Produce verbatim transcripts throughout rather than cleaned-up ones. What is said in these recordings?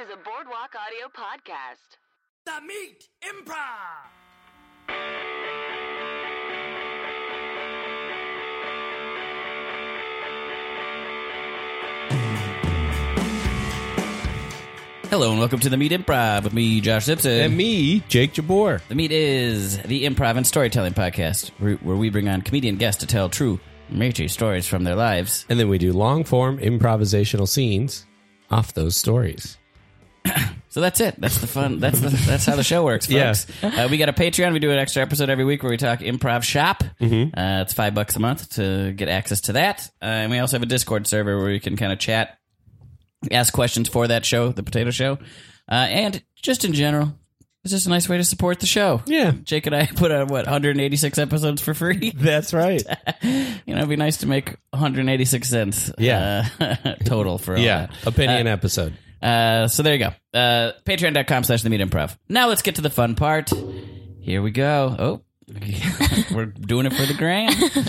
is a Boardwalk Audio podcast. The Meat Improv! Hello and welcome to the Meat Improv with me, Josh Simpson. And me, Jake Jabor. The Meat is the improv and storytelling podcast where where we bring on comedian guests to tell true, meaty stories from their lives. And then we do long-form improvisational scenes off those stories. So that's it. That's the fun. That's the, that's how the show works, folks. Yeah. Uh, we got a Patreon. We do an extra episode every week where we talk improv shop. Mm-hmm. Uh, it's five bucks a month to get access to that. Uh, and we also have a Discord server where you can kind of chat, ask questions for that show, the Potato Show, uh, and just in general, it's just a nice way to support the show. Yeah. Jake and I put on, what, one hundred eighty-six episodes for free? That's right. You know, it'd be nice to make one hundred eighty-six cents Yeah. uh, total for all Yeah, that. a penny Uh, an episode. Uh, so there you go. Uh, Patreon.com slash The Meat Improv. Now let's get to the fun part. Here we go. Oh. We're doing it for the gram.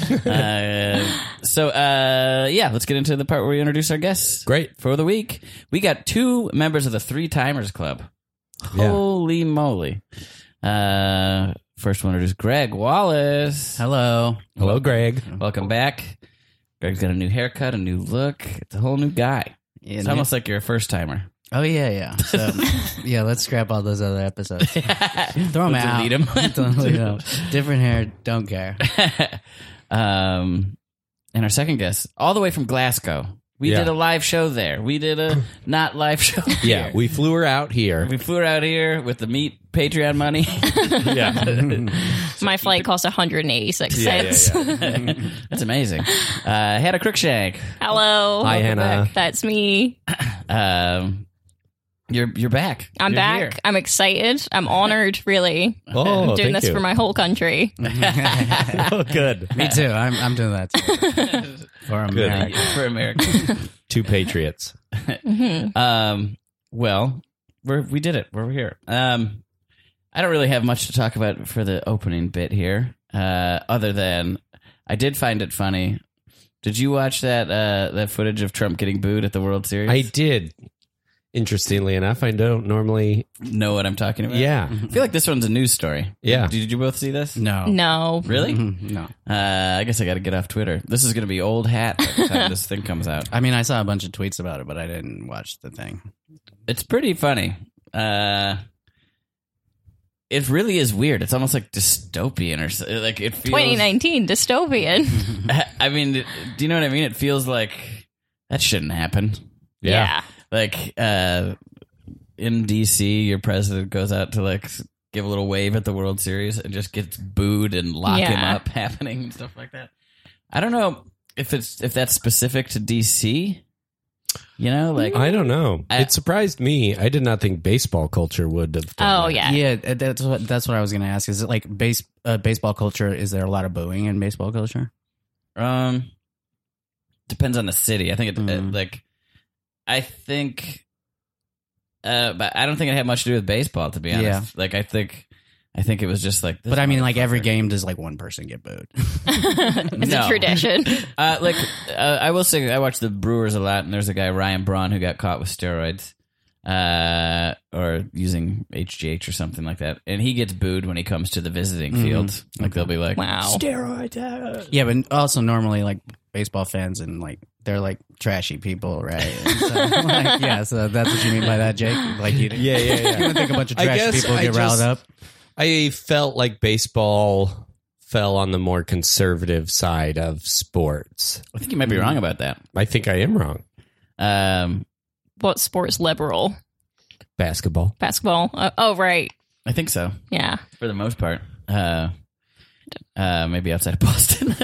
Uh, so, uh, yeah, let's get into the part where we introduce our guests. Great. For the week. We got two members of the Three Timers Club. Yeah. Holy moly. Uh, first one is Greg Wallace. Hello. Hello, Greg. Welcome back. Greg's got a new haircut, a new look. It's a whole new guy. Yeah, It's no- almost like you're a first timer. Oh yeah, yeah. So yeah, let's scrap all those other episodes. Throw them We'll out. delete 'em. Delete 'em. Different hair. Don't care. um, and our second guest, all the way from Glasgow. We Yeah. did a live show there. We did a not live show here. Yeah, we flew her out here. We flew her out here with the Meat Patreon money. Yeah. My flight cost one hundred eighty-six Yeah, cents. yeah, yeah. That's amazing. Uh, Hannah Crookshank. Hello. Hi, Welcome Hannah. back. That's me. Um, you're you're back. I'm You're back. here. I'm excited. I'm honored, really. Oh, I'm doing thank this you. for my whole country. Oh, good. Me too. I'm I'm doing that too. For Good. America. For America. Two patriots. um, well, we're we did it. We're here. Um, I don't really have much to talk about for the opening bit here, uh, other than I did find it funny. Did you watch that uh, that footage of Trump getting booed at the World Series? I did. Interestingly enough, I don't normally. know what I'm talking about. Yeah. I feel like this one's a news story. Yeah. Did you both see this? No. No. Really? Mhm, No. Uh, I guess I got to get off Twitter. This is going to be old hat by the time this thing comes out. I mean, I saw a bunch of tweets about it, but I didn't watch the thing. It's pretty funny. Uh, it really is weird. It's almost like dystopian or so, like it feels. twenty nineteen dystopian. I mean, do you know what I mean? It feels like that shouldn't happen. Yeah. Like uh, in D C, your president goes out to like give a little wave at the World Series and just gets booed and lock him Yeah. up, happening and stuff like that. I don't know if it's if that's specific to D C. You know, like I don't know. I- It surprised me. I did not think baseball culture would have done Oh, that. yeah. Yeah, that's what that's what I was going to ask. Is it like base uh, baseball culture? Is there a lot of booing in baseball culture? Um, depends on the city. I think it Mm. uh, like, I think, uh, but I don't think it had much to do with baseball. To be honest, Yeah. like I think, I think it was just like. This But I mean, like every motherfucker. game, does like one person get booed? It's No. a tradition. Uh, like uh, I will say, I watch the Brewers a lot, and there's a guy Ryan Braun who got caught with steroids, uh, or using H G H or something like that, and he gets booed when he comes to the visiting Mhm. field. Like they'll be like, Wow. steroids. uh." Yeah, but also normally like baseball fans and like they're like trashy people, right? And so, like, yeah, so that's what you mean by that, Jake? Like you, Yeah, yeah, yeah. you would think a bunch of I trashy guess people I get riled just- up. I felt like baseball fell on the more conservative side of sports. I think you might be wrong about that. I think I am wrong. Um, What sport's liberal? Basketball. Basketball. Uh, oh, right. I think so. Yeah. For the most part. Uh, uh, maybe outside of Boston.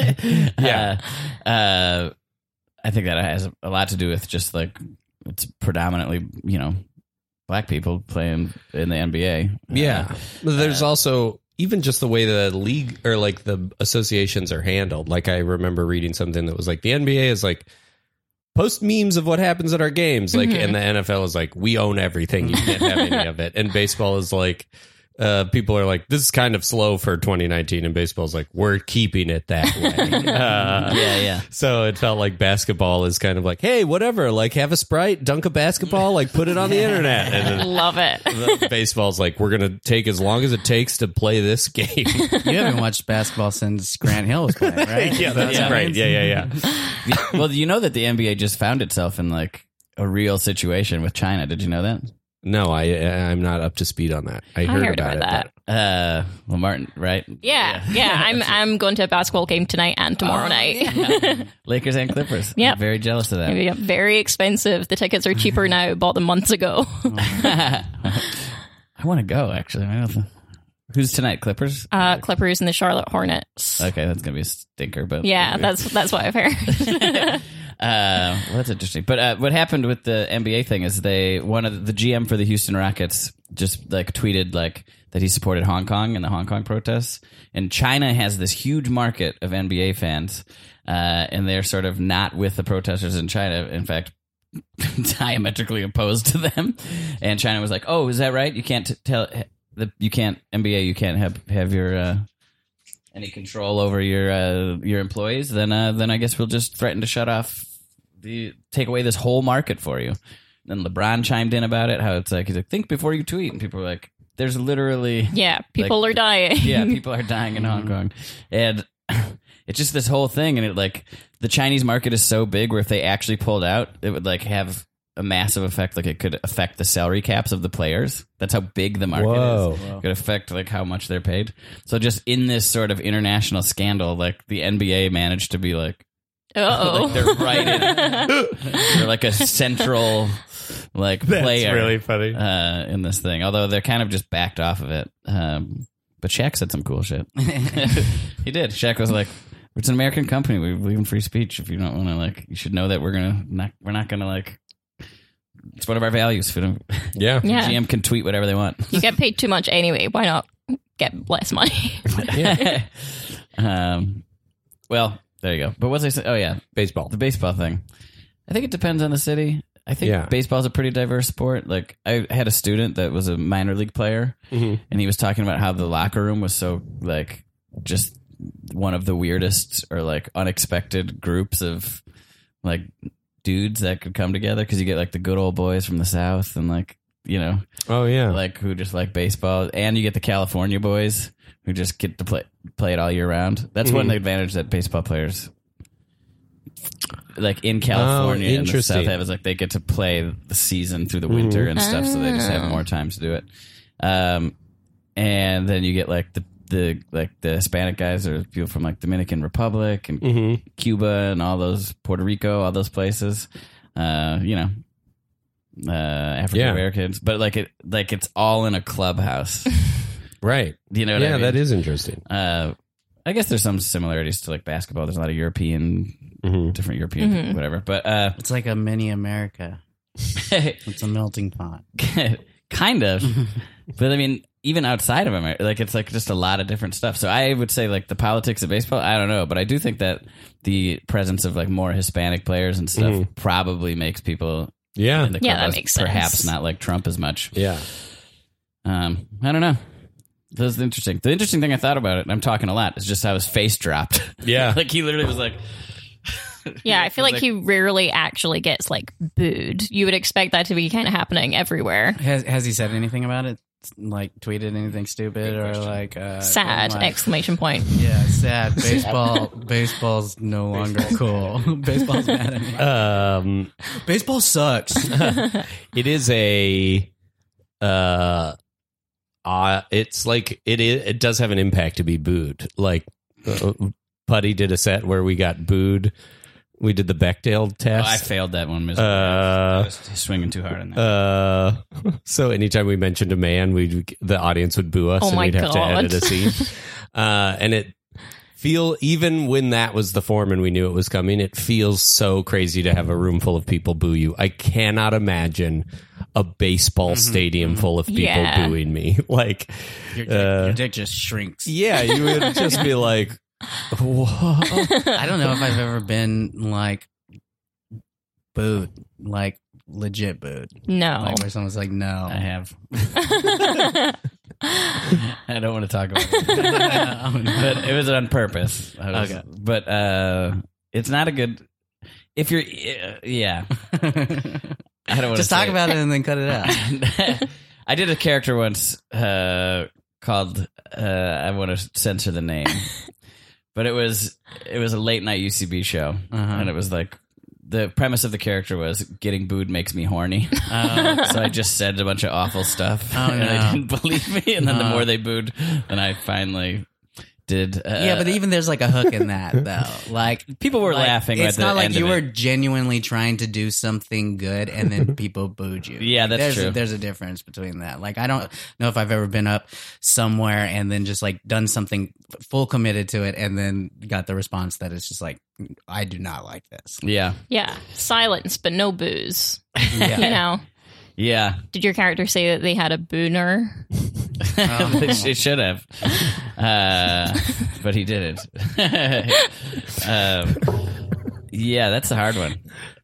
Yeah. Uh, uh, I think that has a lot to do with just like it's predominantly, you know, black people playing in the N B A. Yeah. But there's also even just the way the league or like the associations are handled. Like I remember reading something that was like the N B A is like post memes of what happens at our games. Like, and the N F L is like, we own everything. You can't have any of it. And baseball is like, uh, people are like, this is kind of slow for twenty nineteen, and baseball's like, we're keeping it that way. uh, Yeah, yeah. So it felt like basketball is kind of like, hey, whatever, like have a Sprite, dunk a basketball, like put it on the internet. And then Love it. the baseball's like, we're going to take as long as it takes to play this game. You haven't watched basketball since Grant Hill was playing, right? Yeah, that's Yeah. right. Yeah, yeah, yeah. Well, you know that the N B A just found itself in like a real situation with China. Did you know that? No, I, I'm not up to speed on that. I heard, heard about, about it. that. Uh, well, Martin, right? Yeah, yeah. I'm I'm going to a basketball game tonight and tomorrow night. Lakers and Clippers. Yep. I'm very jealous of that. Yeah, very expensive. The tickets are cheaper now. Bought them months ago. I want to go, actually. I don't know. Who's tonight? Clippers? Uh, Clippers and the Charlotte Hornets. Okay, that's going to be a stinker, but Yeah, that's that's what I've heard. Uh, well, that's interesting. But uh, what happened with the N B A thing is they one of the, the G M for the Houston Rockets just like tweeted like that he supported Hong Kong and the Hong Kong protests. And China has this huge market of N B A fans, uh, and they're sort of not with the protesters in China. In fact, diametrically opposed to them. And China was like, "Oh, is that right? You can't t- tell the you can't N B A. You can't have have your." Uh, any control over your uh, your employees, then uh, then I guess we'll just threaten to shut off the take away this whole market for you. Then LeBron chimed in about it, how it's like he's like think before you tweet, and people are like, there's literally Yeah, people Like, are dying. yeah, people are dying in Hong Kong, and it's just this whole thing, and it like the Chinese market is so big where if they actually pulled out, it would like have a massive effect. Like it could affect the salary caps of the players. That's how big the market Whoa. is. It could affect like how much they're paid. So just in this sort of international scandal, like the N B A managed to be like, Uh-oh. like they're right in, they're like a central like player really funny. uh, in this thing. Although they're kind of just backed off of it. Um, but Shaq said some cool shit. He did. Shaq was like, "It's an American company. We believe in free speech. If you don't want to like, you should know that we're gonna not. We're not gonna like." It's one of our values. For them. Yeah. Yeah. G M can tweet whatever they want. You get paid too much anyway. Why not get less money? um, well, there you go. But what's I say? Oh yeah, Baseball. the baseball thing. I think it depends on the city. I think Yeah. baseball's a pretty diverse sport. Like I had a student that was a minor league player, Mhm. and he was talking about how the locker room was so like just one of the weirdest or like unexpected groups of like dudes that could come together because you get like the good old boys from the South and like you know Oh, yeah. like who just like baseball, and you get the California boys who just get to play play it all year round. That's one Mhm. advantage that baseball players like in California Oh, and the interesting. South have is like they get to play the season through the winter and stuff, so they just have more time to do it. Um, and then you get like the the like the Hispanic guys or people from like Dominican Republic and Mhm. Cuba and all those Puerto Rico, all those places. Uh, you know, uh, African Americans, but like it like it's all in a clubhouse. Right. You know what Yeah, I mean? that is interesting. Uh, I guess there's some similarities to like basketball. There's a lot of European, Mhm. different European, Mhm. whatever. But uh, It's like a mini America. It's a melting pot. kind of. But I mean, even outside of America, like it's like just a lot of different stuff. So I would say like the politics of baseball, I don't know, but I do think that the presence of like more Hispanic players and stuff Mhm. probably makes people Yeah. in the Yeah, that clubhouse makes sense. perhaps not like Trump as much. Yeah. Um, I don't know. That was interesting. The interesting thing I thought about it, and I'm talking a lot, is just how his face dropped. Yeah. Like he literally was like, Yeah, I feel It's like he rarely actually gets like booed. You would expect that to be kind of happening everywhere. Has has he said anything about it? Like tweeted anything stupid or like uh, Sad! like- Exclamation point. Yeah, sad. Baseball. Baseball's no longer cool. Baseball's mad at me. Um, Baseball sucks. it is a, uh, uh, it's like, it is, it does have an impact to be booed. Like, uh, Putty did a set where we got booed. We did the Bechdel oh, test. I failed that one miserably. Uh, I was swinging too hard on that. Uh, so anytime we mentioned a man, we the audience would boo us, Oh and my we'd have to God. edit a scene. uh, and it feel even when that was the form and we knew it was coming, it feels so crazy to have a room full of people boo you. I cannot imagine a baseball stadium full of people Yeah. booing me. Like, Your dick, Uh, your dick just shrinks. yeah, you would just be like, "What?" I don't know if I've ever been like booed. Like legit booed? No. Like where someone's like, no. I have. I don't want to talk about it. But it was on purpose. I was, Okay. But uh, it's not a good... If you're... uh, Yeah. I don't want Just to talk say about it and then cut it out. I did a character once uh, called... Uh, I want to censor the name. But it was it was a late night U C B show. Uh-huh. And it was like... The premise of the character was getting booed makes me horny. Oh. So I just said a bunch of awful stuff, Oh, and no. they didn't believe me. And then the Uh. more they booed, then I finally did. Uh, Yeah, but even there's like a hook in that though. Like people were like, laughing. It's at the not like end you of were it. genuinely trying to do something good and then people booed you. Yeah, that's there's true. A, there's a difference between that. Like I don't know if I've ever been up somewhere and then just like done something full committed to it and then got the response that it's just like I do not like this. Yeah, Yeah. Silence, but no booze. Yeah. You know? yeah. Did your character say that they had a booner? It should have, uh, but he didn't. um, yeah, that's a hard one.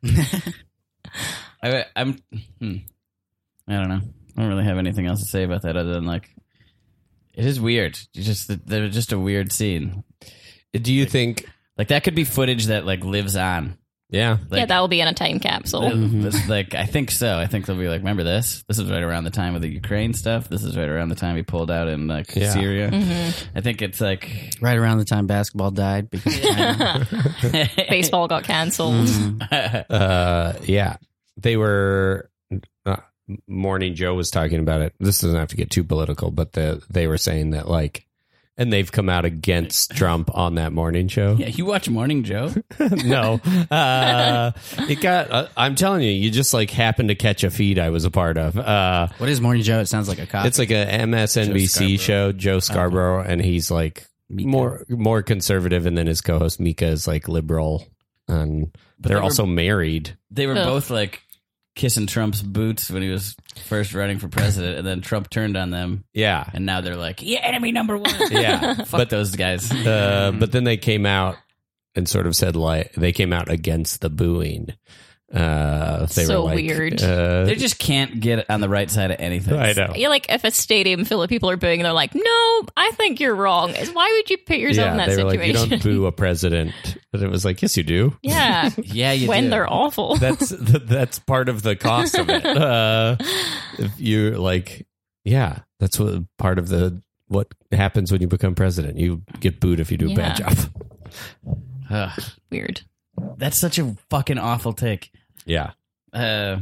I, I'm. Hmm, I don't know. I don't really have anything else to say about that other than like, it is weird. You just they're just a weird scene. Do you think? Like that could be footage that like lives on. Yeah. Like, yeah, that will be in a time capsule. This- like I think so. I think they'll be like, remember this? This is right around the time of the Ukraine stuff. This is right around the time he pulled out in like Yeah. Syria. I think it's like Right around the time basketball died because of China. Baseball got canceled. Uh, yeah, they were. Uh, Morning Joe was talking about it. This doesn't have to get too political, but the, they were saying that like, and they've come out against Trump on that morning show. yeah. You watch Morning Joe? No, uh, it got. Uh, I'm telling you, you just like happened to catch a feed I was a part of. Uh, What is Morning Joe? It sounds like a cop. it's like a M S N B C Joe Scarborough. show, Joe Scarborough, and he's like more more conservative, and then his co-host Mika is like liberal, and But they're they were- also married. They were Ugh. both like kissing Trump's boots when he was first running for president, and then Trump turned on them, Yeah, and now they're like, yeah, enemy number one. yeah. Fuck but those guys. uh, but then they came out and sort of said like they came out against the booing. Uh, they So were like, weird. Uh, They just can't get on the right side of anything. I know. You're like, if a stadium full of people are booing, they're like, no, I think you're wrong. It's- Why would you put yourself in Yeah, that they were like, situation? you don't boo a president. But it was like, yes, you do. yeah. Yeah, you when do. they're awful. That's that's part of the cost of it. Uh, if you're like, yeah, that's what part of the what happens when you become president. You get booed if you do a bad Yeah. job. Ugh, Weird. that's such a fucking awful take. Yeah. Uh,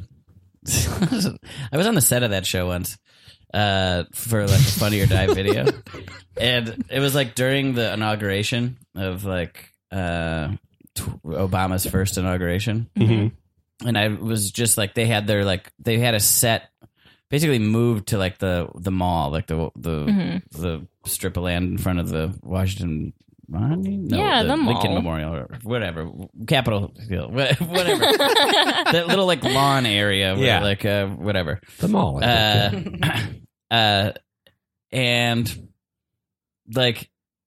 I was on the set of that show once uh, for like a Funny or Die video, and it was like during the inauguration of like uh, t- Obama's first inauguration, Mm-hmm. and I was just like they had their like they had a set basically moved to like the the mall, like the the Mhm. the strip of land in front of the Washington. No, Yeah, the, the Lincoln mall. Memorial or whatever, Capitol Hill, wha- whatever. That little like lawn area, where, Yeah. like uh, whatever. The mall. I Uh, think, yeah. uh, and like,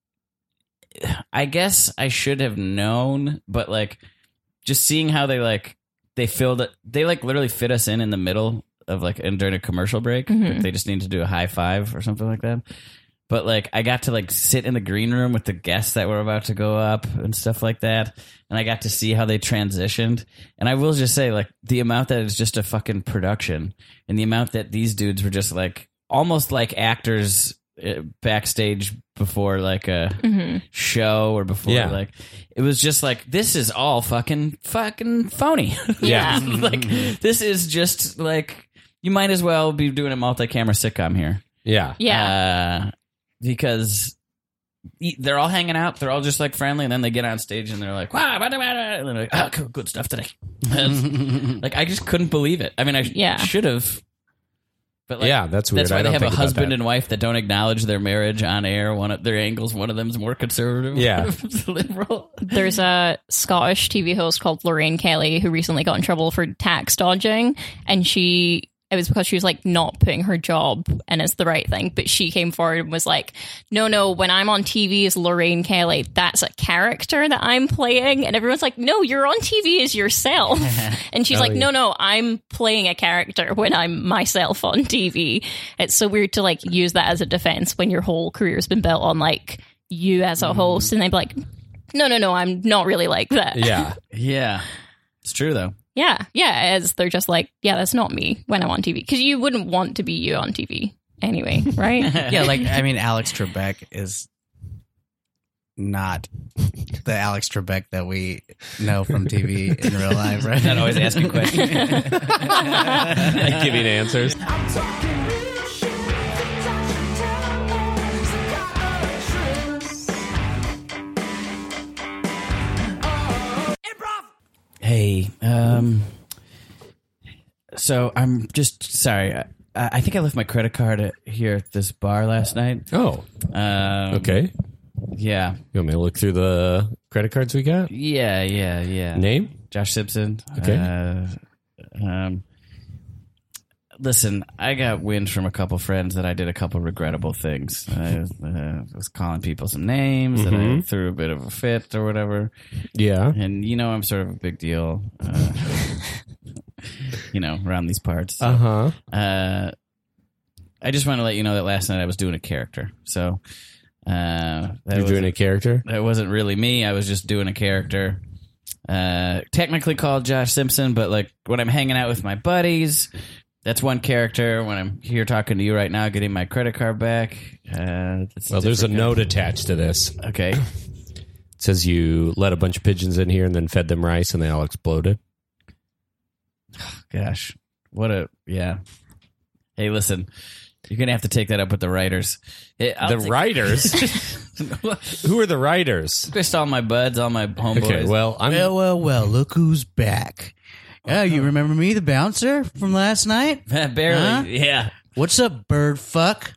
I guess I should have known, but like, just seeing how they like they filled it, they like literally fit us in in the middle of like and during a commercial break. Mhm. Like, they just need to do a high five or something like that. But like I got to like sit in the green room with the guests that were about to go up and stuff like that, and I got to see how they transitioned. And I will just say, like, the amount that is just a fucking production, and the amount that these dudes were just like almost like actors uh, backstage before like a Mhm. show or before Yeah. like it was just like this is all fucking fucking phony. Yeah. Like this is just like you might as well be doing a multi-camera sitcom here. yeah. Yeah. Uh, because e- they're all hanging out, they're all just like friendly, and then they get on stage and they're like, "Wow, bada, bada," and they're like, "Oh, cool, good stuff today." Like I just couldn't believe it. I mean, I sh- Yeah. should have, but like, Yeah, that's weird. that's why I they don't have a think about husband that. and wife that don't acknowledge their marriage on air. One of their angles, one of them's more conservative. Yeah. liberal. There's a Scottish T V host called Lorraine Kelly who recently got in trouble for tax dodging, and she it was because she was like not putting her job in as the right thing. But she came forward and was like, no, no, when I'm on T V as Lorraine Kelly, that's a character that I'm playing. And everyone's like, no, you're on T V as yourself. And she's Oh, like, yeah. no, no, I'm playing a character when I'm myself on T V. It's so weird to like use that as a defense when your whole career's been built on like you as a host. And they'd be like, no, no, no, I'm not really like that. Yeah. Yeah. It's true, though. Yeah, yeah, as they're just like, yeah, that's not me when I'm on T V. Because you wouldn't want to be you on T V anyway, right? Yeah, like I mean, Alex Trebek is not the Alex Trebek that we know from T V in real life, right? Not always asking questions. Giving answers. Hey, um, so I'm just sorry. I, I think I left my credit card at, here at this bar last night. Oh, Um, okay. Yeah. You want me to look through the credit cards we got? Yeah, yeah, yeah. Name? Josh Simpson. Okay. Uh, um, listen, I got wind from a couple friends that I did a couple regrettable things. I uh, was calling people some names that I Mhm. threw a bit of a fit or whatever. Yeah. And you know, I'm sort of a big deal, uh, you know, around these parts. So, Uh huh. uh, I just want to let you know that last night I was doing a character. So uh, that You're was, doing a character? that wasn't really me. I was just doing a character. Uh, technically called Josh Simpson, but like when I'm hanging out with my buddies, that's one character. When I'm here talking to you right now, getting my credit card back, uh, that's Well, there's a different note attached to this. It character. Okay. says you let a bunch of pigeons in here and then fed them rice and they all exploded. Gosh, what a yeah. Hey, listen, you're gonna have to take that up with the writers. Eh, I'll the take- writers? Who are the writers? Just all my buds, all my homeboys. Okay, well, I'm. Well, well, well, look who's back. Yeah, you remember me, the bouncer from last night? barely. Huh? Yeah. What's up, bird fuck?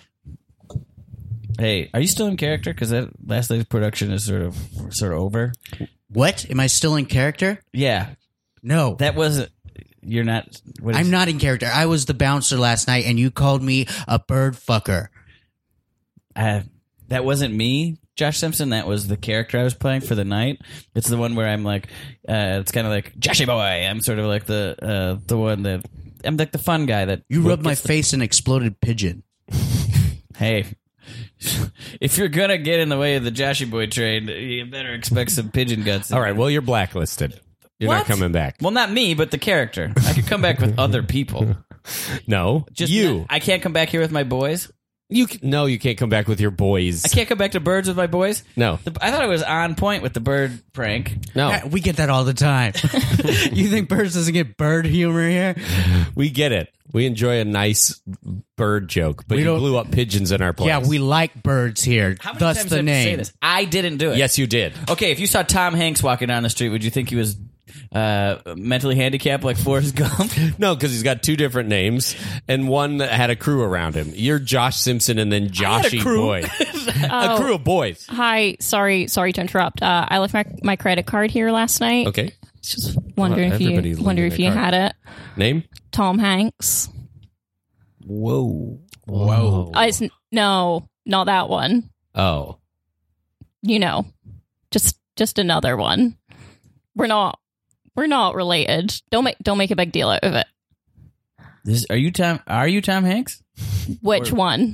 Hey, are you still in character? Because that last night's production is sort of sort of over. What? Am I still in character? Yeah, No. that wasn't. You're not. What is, I'm not in character. I was the bouncer last night, and you called me a bird fucker. Uh, that wasn't me, Josh Simpson. That was the character I was playing for the night. It's the one where I'm like, uh, it's kind of like Joshy boy. I'm sort of like the uh, the one that I'm like the fun guy that You rubbed my gets the- face in exploded pigeon. Hey, if you're gonna get in the way of the Joshy boy train, you better expect some pigeon guts. All right, well, you're blacklisted. You're not What? coming back. Well, not me, but the character. I could come back with other people. No, Just you. not- I can't come back here with my boys. You c- no, you can't come back with your boys. I can't come back to birds with my boys. No, The- I thought I was on point with the bird prank. no, Yeah, we get that all the time. You think birds doesn't get bird humor here? we get it. We enjoy a nice bird joke, but We you don't- blew up pigeons in our place. Yeah, we like birds here. How many Thus times the do I have to say name. this? I didn't do it. Yes, you did. Okay, if you saw Tom Hanks walking down the street, would you think he was uh, mentally handicapped like Forrest Gump? No, because he's got two different names and one that had a crew around him. You're Josh Simpson and then had a Joshy crew. Boy. A crew of boys. Hi, sorry, sorry to interrupt. Uh, I left my my credit card here last night. Okay. Just wondering Well, if you everybody's wonder leaving if their you card. had it. Name? Tom Hanks. Whoa. Whoa. Uh, it's, no, not that one. Oh. You know, just just another one. We're not we're not related. Don't make don't make a big deal out of it. This, are you Tom? Are you Tom Hanks? Which Or- one?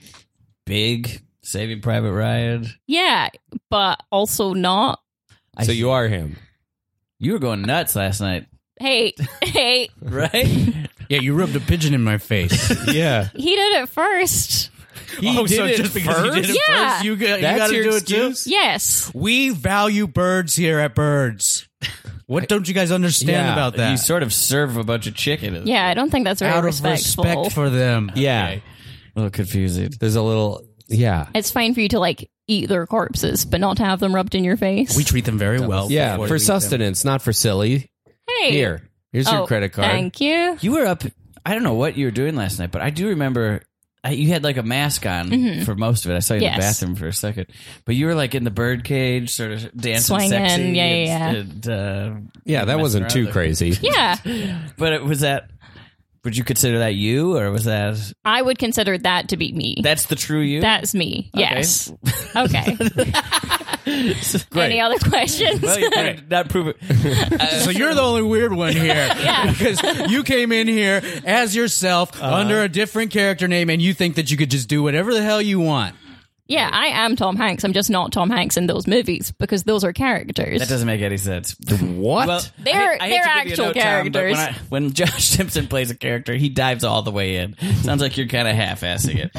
Big Saving Private Ryan. Yeah, but also not. So you are him. You were going nuts last night, Hey, hey, right? Yeah, you rubbed a pigeon in my face. Yeah. he did it first. He Oh, so did it just because first? he did it Yeah. first. You got, you That's got to your do excuse? it Yes. too. We value birds here at Birds. What don't you guys understand Yeah, about that? You sort of serve a bunch of chicken. Yeah, I don't think that's very Out of respectful. respect for them. Yeah. A little confusing. There's a little. Yeah. It's fine for you to like eat their corpses, but not to have them rubbed in your face. We treat them very well. Yeah. before For we eat them. sustenance, not for silly. hey, Here. Here's Oh, your credit card. Thank you. You were up. I don't know what you were doing last night, but I do remember I, you had like a mask on for most of it. I saw you in the Yes. bathroom for a second, but you were like in the bird cage, sort of dancing Swinging, sexy. yeah, and, yeah, and, uh, Yeah, that messing wasn't around too there. crazy. Yeah. But it was that. would you consider that you, or was that I would consider that to be me. that's the true you? That's me. Okay. Yes. Okay. Great. Any other questions? Well, you did not prove it. So you're the only weird one here. Yeah. Because you came in here as yourself under a different character name and you think that you could just do whatever the hell you want. Yeah, I am Tom Hanks. I'm just not Tom Hanks in those movies because those are characters. That doesn't make any sense. What? Well, They're- I hate- I hate they're to give you a actual note, Tom, but characters. when, I, when Josh Simpson plays a character, he dives all the way in. Sounds like you're kind of half-assing it.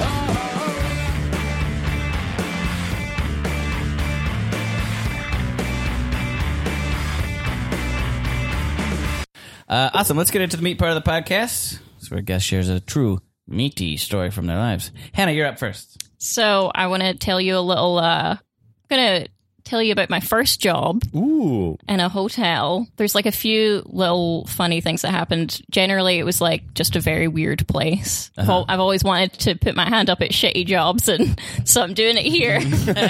Uh, awesome. Let's get into the meat part of the podcast. That's where a guest shares a true meaty story from their lives. Hannah, you're up first. So I want to tell you a little. Uh, I'm gonna tell you about my first job Ooh. in a hotel. There's like a few little funny things that happened. Generally, it was like just a very weird place. I've al- I've always wanted to put my hand up at shitty jobs, and so I'm doing it here.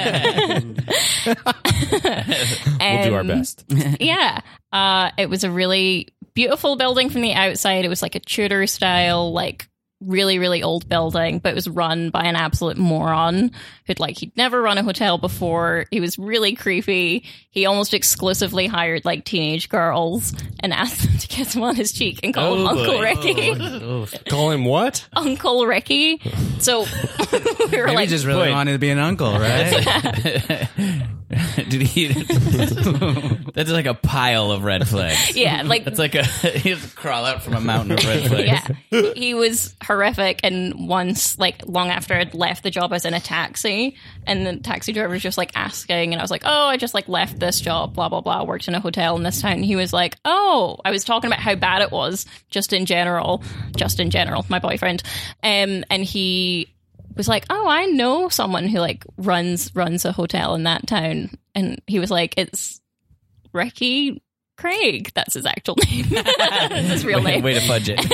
We'll do our Um, best. Yeah. Uh, it was a really beautiful building from the outside. It was like a Tudor style, like really, really old building, but it was run by an absolute moron who'd like, he'd never run a hotel before. He was really creepy. He almost exclusively hired like teenage girls and asked them to kiss him on his cheek and call him Oh, Uncle boy. Ricky. Call him what? Uncle Ricky. So we were Maybe like, just really Wait. wanted to be an uncle, right? Did he? That's like a pile of red flags. yeah, like That's like a he has to crawl out from a mountain of red flags. yeah, he, he was horrific. And once, like, long after I'd left the job, I was in a taxi, and the taxi driver was just like asking, and I was like, "Oh, I just like left this job, blah blah blah. Worked in a hotel in this town." And he was like, "Oh," I was talking about how bad it was, just in general, just in general, my boyfriend, um, and he was like, "Oh, I know someone who like runs runs a hotel in that town," and he was like, "It's Ricky Craig. That's his actual name. That's his real way, name." way to fudge it.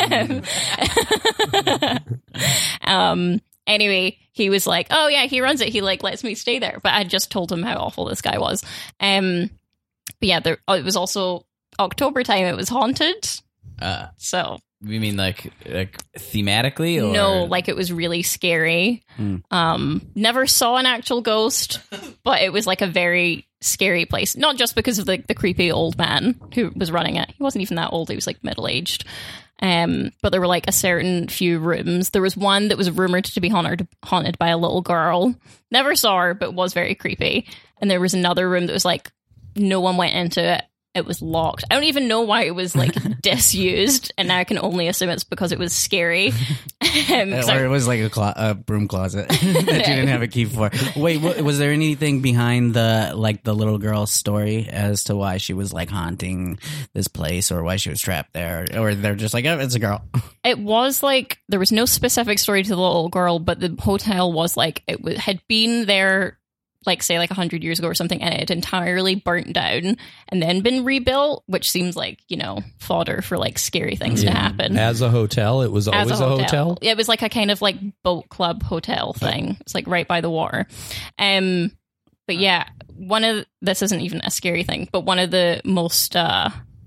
um. Anyway, he was like, "Oh yeah, he runs it. He like lets me stay there." But I just told him how awful this guy was. Um. But yeah, there, oh, it was also October time. It was haunted. Uh, So you mean like like thematically? Or? no, like it was really scary. Hmm. Um, never saw an actual ghost, but it was like a very scary place. Not just because of the, the creepy old man who was running it. He wasn't even that old. He was like middle aged. Um, but there were like a certain few rooms. There was one that was rumored to be haunted haunted by a little girl. Never saw her, but was very creepy. And there was another room that was like no one went into it. It was locked. I don't even know why it was like disused, and now I can only assume it's because it was scary. Um, 'cause I- Or it was like a, clo- a broom closet that you didn't have a key for. Wait, wa- was there anything behind the like the little girl's story as to why she was like haunting this place or why she was trapped there? Or they're just like, oh, it's a girl. It was like there was no specific story to the little girl, but the hotel was like it w- had been there, like say like a hundred years ago or something, and it had entirely burnt down and then been rebuilt, which seems like, you know, fodder for like scary things to happen. As a hotel, it was As always a hotel. It was like a kind of like boat club hotel thing. It's like right by the water. Um, but yeah, one of this isn't even a scary thing, but one of the most uh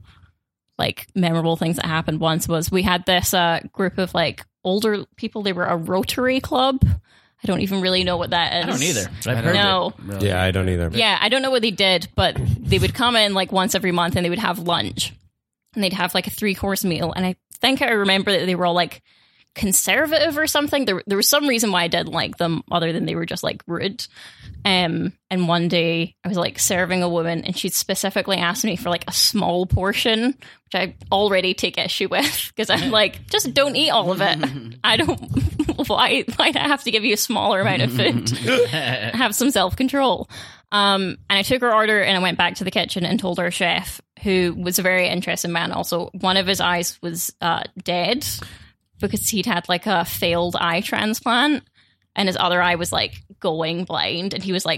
like memorable things that happened once was we had this uh group of like older people. They were a Rotary Club. I don't even really know what that is. I don't either. But I've I heard No. it. Yeah, I don't either. Yeah, I don't know what they did, but they would come in like once every month and they would have lunch. And they'd have like a three course meal. And I think I remember that they were all like conservative or something. There, there was some reason why I didn't like them other than they were just like rude. Um, and one day I was like serving a woman and she specifically asked me for like a small portion, which I already take issue with because I'm like, just don't eat all of it. I don't, why, why do I have to give you a smaller amount of food? Have some self-control. Um, and I took her order and I went back to the kitchen and told our chef, who was a very interesting man. Also, one of his eyes was uh, dead because he'd had like a failed eye transplant, and his other eye was like going blind. And he was like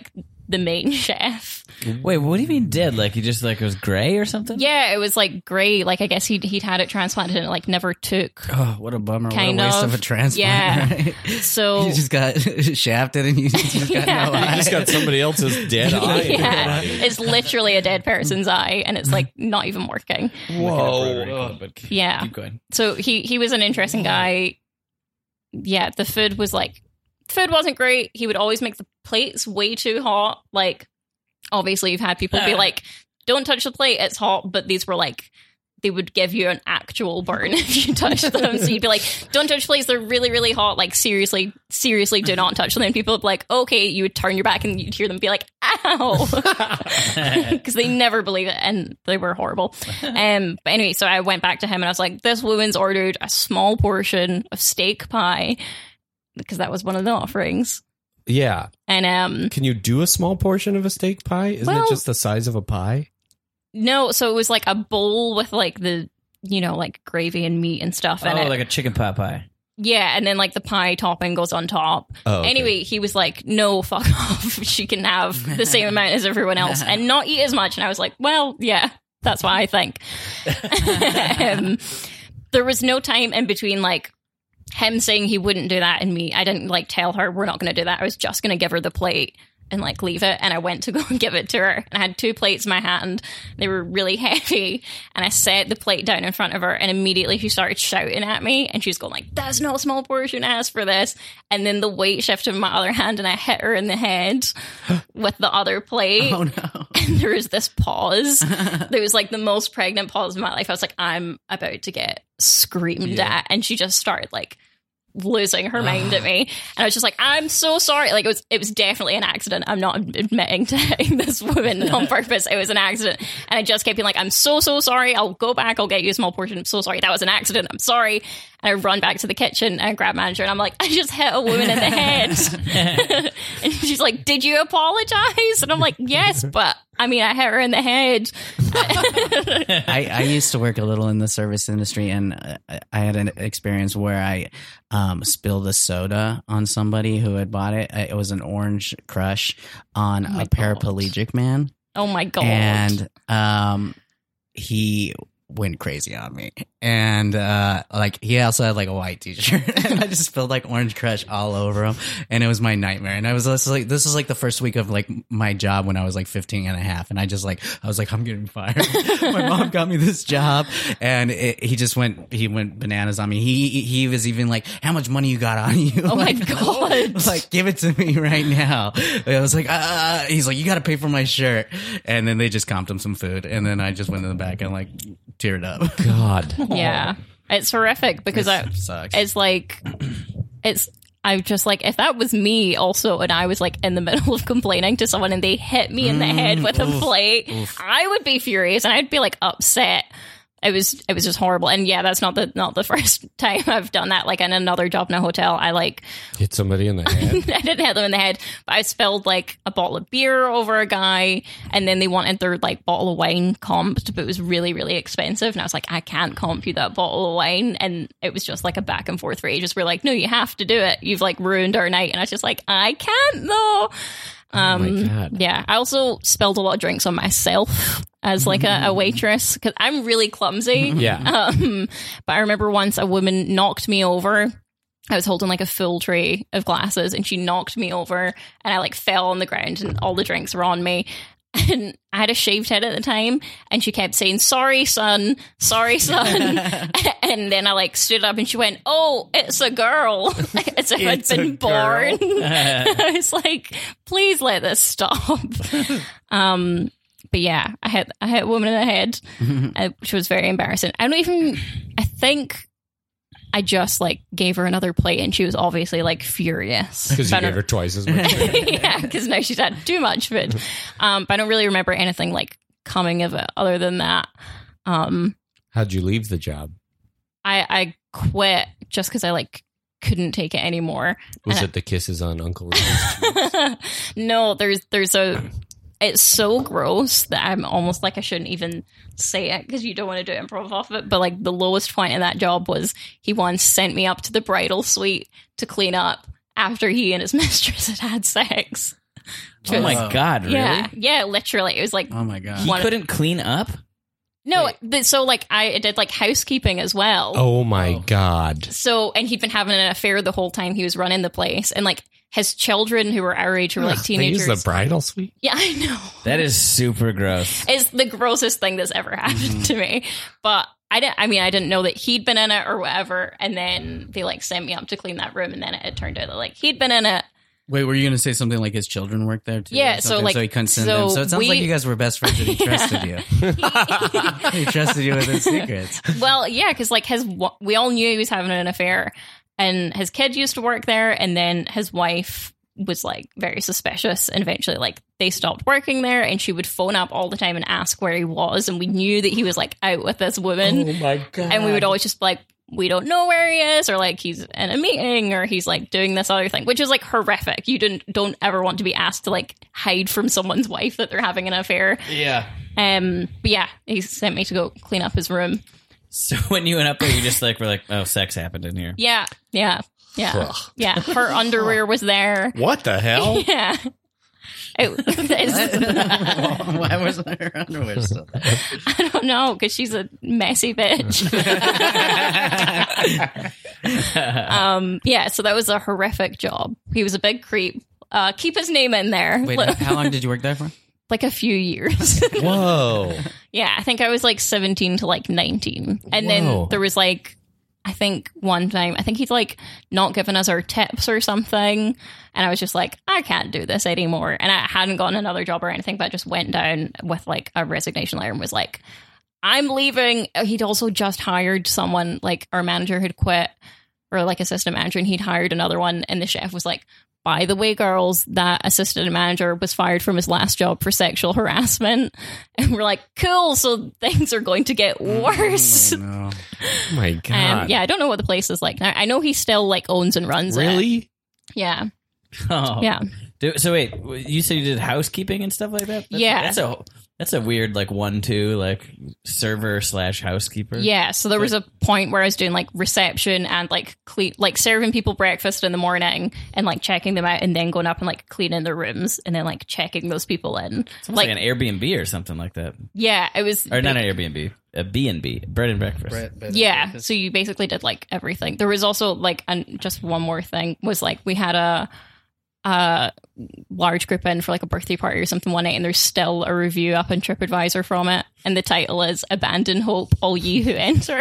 the main chef. Wait, what do you mean dead? Like he just like it was gray or something? Yeah, it was like gray. Like I guess he'd he'd had it transplanted and it like never took. Oh, what a bummer! Kind what a waste of. of, a transplant. Yeah. Right? So You just got shafted and you just got Yeah. no You eye. You just got somebody else's dead eye. in your yeah, body. it's literally a dead person's eye, and it's like not even working. Whoa. But Yeah. keep going. So he he was an interesting guy. Yeah, the food was like food wasn't great. He would always make the plates way too hot. Like obviously you've had people be like, don't touch the plate, it's hot, but these were like they would give you an actual burn if you touched them. So you'd be like, don't touch plates, they're really, really hot. Like seriously, seriously do not touch them. And people would be like, okay, you would turn your back and you'd hear them be like, ow. Because they never believe it and they were horrible. Um, but anyway, so I went back to him and I was like, this woman's ordered a small portion of steak pie because that was one of the offerings. Yeah. And um, Can you do a small portion of a steak pie? Isn't Well- it just the size of a pie? no, so it was like a bowl with like the, you know, like gravy and meat and stuff in Oh, it. like a chicken pot pie. Yeah, and then like the pie topping goes on top. Oh, okay. Anyway, he was like, no, fuck off. She can have the same amount as everyone else and not eat as much. And I was like, well, yeah, that's what I think. um, there was no time in between like him saying he wouldn't do that and me. I didn't like tell her we're not going to do that. I was just going to give her the plate and like leave it. And I went to go and give it to her. And I had two plates in my hand. They were really heavy. And I set the plate down in front of her. And immediately she started shouting at me. And she was going like, that's no small portion, ask for this. And then the weight shifted in my other hand and I hit her in the head with the other plate. Oh no! And there was this pause. There was like the most pregnant pause in my life. I was like, I'm about to get screamed at. And she just started like losing her mind at me. And I was just like, I'm so sorry. Like it was it was definitely an accident. I'm not admitting to hitting this woman on purpose. It was an accident. And I just kept being like, I'm so, so sorry. I'll go back. I'll get you a small portion. I'm so sorry. That was an accident. I'm sorry. And I run back to the kitchen and grab manager and I'm like, I just hit a woman in the head. And she's like, did you apologize? And I'm like, yes, but I mean, I hit her in the head. I, I used to work a little in the service industry, and uh, I had an experience where I um, spilled a soda on somebody who had bought it. It was an Orange Crush on Oh my a paraplegic man, Oh my God. and um, he went crazy on me. And uh, like he also had like a white t-shirt, and I just spilled like Orange Crush all over him, and it was my nightmare. And I was just like, this is like the first week of like my job when I was like fifteen and a half, and I just like I was like, I'm getting fired. My mom got me this job, and it, he just went he went bananas on me. He he was even like, how much money you got on you? Oh my Like, God. like give it to me right now. I was like, uh, he's like, you got to pay for my shirt. And then they just comped him some food, and then I just went in the back and like teared up. God. Yeah. It's horrific because I, It sucks. it's like, it's, I'm just like, if that was me also, and I was like in the middle of complaining to someone and they hit me in the head with a plate, I would be furious and I'd be like upset. It was, it was just horrible. And yeah, that's not the, not the first time I've done that. Like in another job in a hotel, I like, Hit somebody in the head. I didn't hit them in the head, but I spilled like a bottle of beer over a guy, and then they wanted their like bottle of wine comped, but it was really, really expensive. And I was like, I can't comp you that bottle of wine. And it was just like a back and forth for ages. We're like, no, you have to do it. You've like ruined our night. And I was just like, I can't though. Um, oh my God. yeah, I also spilled a lot of drinks on myself as like a, a waitress because I'm really clumsy. Yeah. Um, but I remember once a woman knocked me over. I was holding like a full tray of glasses and she knocked me over and I like fell on the ground and all the drinks were on me. And I had a shaved head at the time and she kept saying, sorry, son, sorry, son. And then I like stood up and she went, oh, it's a girl. As if I'd It's a been born. I was like, please let this stop. um, but yeah, I hit, I hit a woman in the head, uh, which was very embarrassing. I don't even, I think I just like gave her another plate and she was obviously like furious. Because you But I gave her don't- twice as much. yeah, because now she's had too much food. Um, but I don't really remember anything like coming of it other than that. Um, How'd you leave the job? I, I quit just because I like couldn't take it anymore. Was And it the kisses on Uncle Rudy's? I- no, there's there's a. It's so gross that I'm almost like I shouldn't even say it because you don't want to do improv off of it. But like the lowest point in that job was he once sent me up to the bridal suite to clean up after he and his mistress had had sex. Oh my god, really? Yeah, yeah, literally. It was like Oh my god. He One- couldn't clean up? no. Th- so like I did like housekeeping as well. Oh my god. So and he'd been having an affair the whole time he was running the place, and like his children who were our age who were like They use teenagers. the bridal suite. Yeah, I know. That is super gross. It's the grossest thing that's ever happened Mm-hmm. to me. But I didn't. I mean, I didn't know that he'd been in it or whatever. And then they like sent me up to clean that room, and then it, it turned out that like he'd been in it. Wait, were you going to say something like his children worked there too? Yeah, or so, something, like- so he couldn't send so them. So it sounds we- like you guys were best friends and he trusted you. He trusted you with his secrets. Well, yeah, because like his wa- we all knew he was having an affair, and his kid used to work there, and then his wife was like very suspicious, and eventually like they stopped working there, and she would phone up all the time and ask where he was, and we knew that he was like out with this woman. Oh my god. And we would always just be like, we don't know where he is, or like he's in a meeting, or he's like doing this other thing, which is like horrific. You didn't don't ever want to be asked to like hide from someone's wife that they're having an affair. Yeah. Um, but yeah, he sent me to go clean up his room. So when you went up there, you just like were like, oh, sex happened in here. Yeah, yeah, yeah, Ugh. yeah. Her underwear was there. What the hell? Yeah. It, it's, Why was her underwear still there? I don't know, because she's a messy bitch. um, yeah, so that was a horrific job. He was a big creep. Uh, keep his name in there. Wait, Li- how long did you work there for? like a few years. Whoa. Yeah, I think I was like seventeen to like nineteen. And Whoa. then there was like, I think one time, I think he'd like not given us our tips or something. And I was just like, I can't do this anymore. And I hadn't gotten another job or anything, but I just went down with like a resignation letter and was like, I'm leaving. He'd also just hired someone, like our manager had quit, or like assistant manager, and he'd hired another one. And the chef was like, by the way, girls, that assistant manager was fired from his last job for sexual harassment. And we're like, cool, so things are going to get worse. Oh, no. Oh my god. Um, yeah, I don't know what the place is like now. I know he still like owns and runs it. Really? Yeah. Oh. Yeah. Do, so wait, you said you did housekeeping and stuff like that? That's, Yeah. That's a that's a weird like one two like server slash housekeeper. Yeah. So there was a point where I was doing like reception and like clean, like serving people breakfast in the morning and like checking them out and then going up and like cleaning their rooms and then like checking those people in. It's almost like, an Airbnb or something like that, yeah, it was. or not an Airbnb, a B and B, bread and breakfast. Yeah, so you basically did like everything. There was also like an, just one more thing was like we had a a large group in for like a birthday party or something one night, and there's still a review up on TripAdvisor from it, and the title is "Abandon Hope, All Ye Who Enter."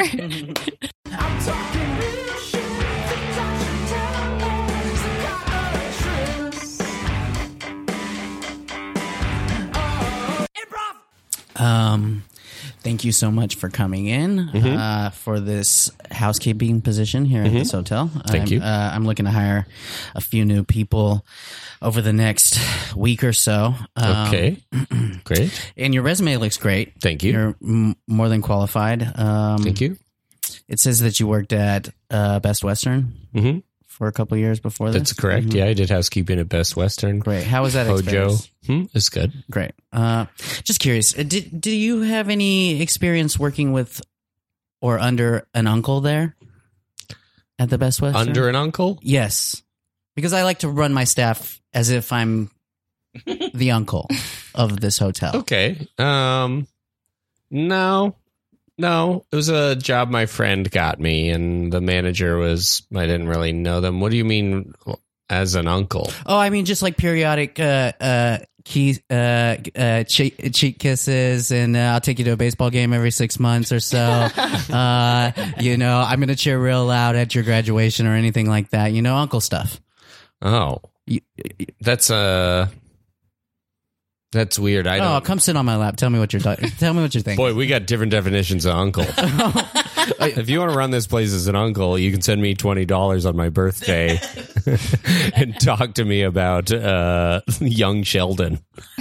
Um, thank you so much for coming in Mm-hmm. uh, for this housekeeping position here at this hotel. Thank I'm, you. Uh, I'm looking to hire a few new people over the next week or so. Um, Okay. Great. And your resume looks great. Thank you. You're m- more than qualified. Um, Thank you. It says that you worked at uh, Best Western Mhm. for a couple years before this. That's correct. Yeah, I did housekeeping at Best Western. Great. How was that Hojo. experience? Hmm, it's good. Great. Uh, just curious. uh, Did do you have any experience working with or under an uncle there at the Best Western? Under an uncle? Yes, because I like to run my staff as if I'm the uncle of this hotel. Okay. Um, no, no. It was a job my friend got me, and the manager was. I didn't really know them. What do you mean as an uncle? Oh, I mean just like periodic uh, uh, key, uh, uh, cheek, cheek kisses, and uh, I'll take you to a baseball game every six months or so. uh, you know, I'm going to cheer real loud at your graduation or anything like that. You know, uncle stuff. Oh, You, that's uh That's weird. I oh, don't. come sit on my lap. Tell me what you're. Tell me what you're thinking. Boy, we got different definitions of uncle. If you want to run this place as an uncle, you can send me twenty dollars on my birthday and talk to me about uh, young Sheldon.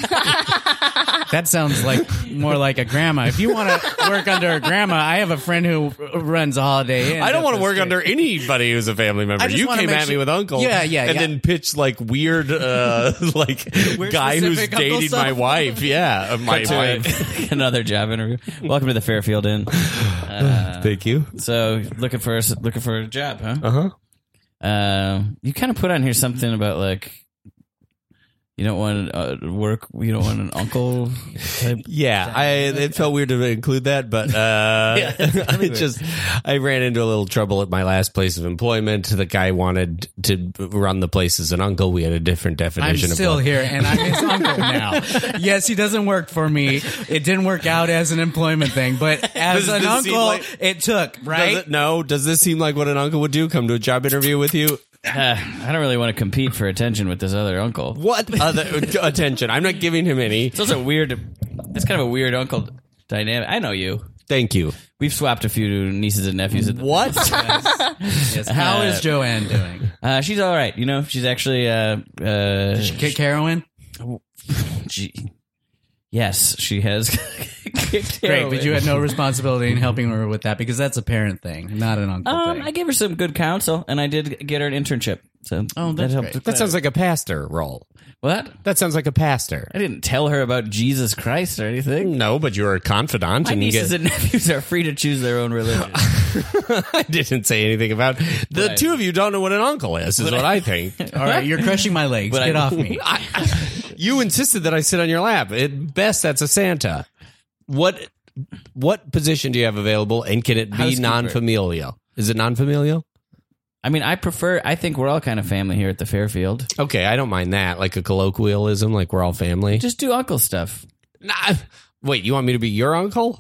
That sounds like more like a grandma. If you want to work under a grandma, I have a friend who runs a Holiday Inn. I don't want to That's work great. under anybody who's a family member. I just You wanna came make at me sure- with uncle, Yeah, yeah, and yeah. then pitched like weird, uh, like guy who's specific uncle dating my stuff? wife. Yeah, uh, my Cut to wife. another job interview. Welcome to the Fairfield Inn. Uh, Thank you. so looking for looking for a job, huh? Uh huh. Uh, you kind of put on here something about like You don't want to uh, work. You don't want an uncle type. Yeah, I it felt weird to include that, but uh, Yeah, I just I ran into a little trouble at my last place of employment. The guy wanted to run the place as an uncle. We had a different I'm definition. still of what, here, and I'm his uncle now. Yes, he doesn't work for me. It didn't work out as an employment thing, but as Does an this seem uncle, like- it took, Does right? it, no, does this seem like what an uncle would do? Come to a job interview with you? Uh, I don't really want to compete for attention with this other uncle. What other attention? I'm not giving him any. It's also weird. It's kind of a weird uncle dynamic. I know you. Thank you. We've swapped a few nieces and nephews. At the What? Yes. How is Joanne doing? Uh, she's all right. You know, she's actually. Uh, uh, Did she kick heroin? she, yes, she has kicked Great, heroin. but you had no responsibility in helping her with that because that's a parent thing, not an uncle Um, thing. I gave her some good counsel, and I did get her an internship. So Oh, that's that helped. great. That sounds like a pastor role. What? That sounds like a pastor. I didn't tell her about Jesus Christ or anything. No, but you're a confidant, My and you nieces get. and nephews are free to choose their own religion. I didn't say anything about the Right. two of you. Don't know what an uncle is, is what I think. All right, you're crushing my legs. But I- Get off me. I, you insisted that I sit on your lap. At best, that's a Santa. What what position do you have available, and can it be Housekeeper. non-familial? Is it non-familial? I mean, I prefer. I think we're all kind of family here at the Fairfield. Okay, I don't mind that. Like a colloquialism, like we're all family. Just do uncle stuff. Nah, wait, you want me to be your uncle?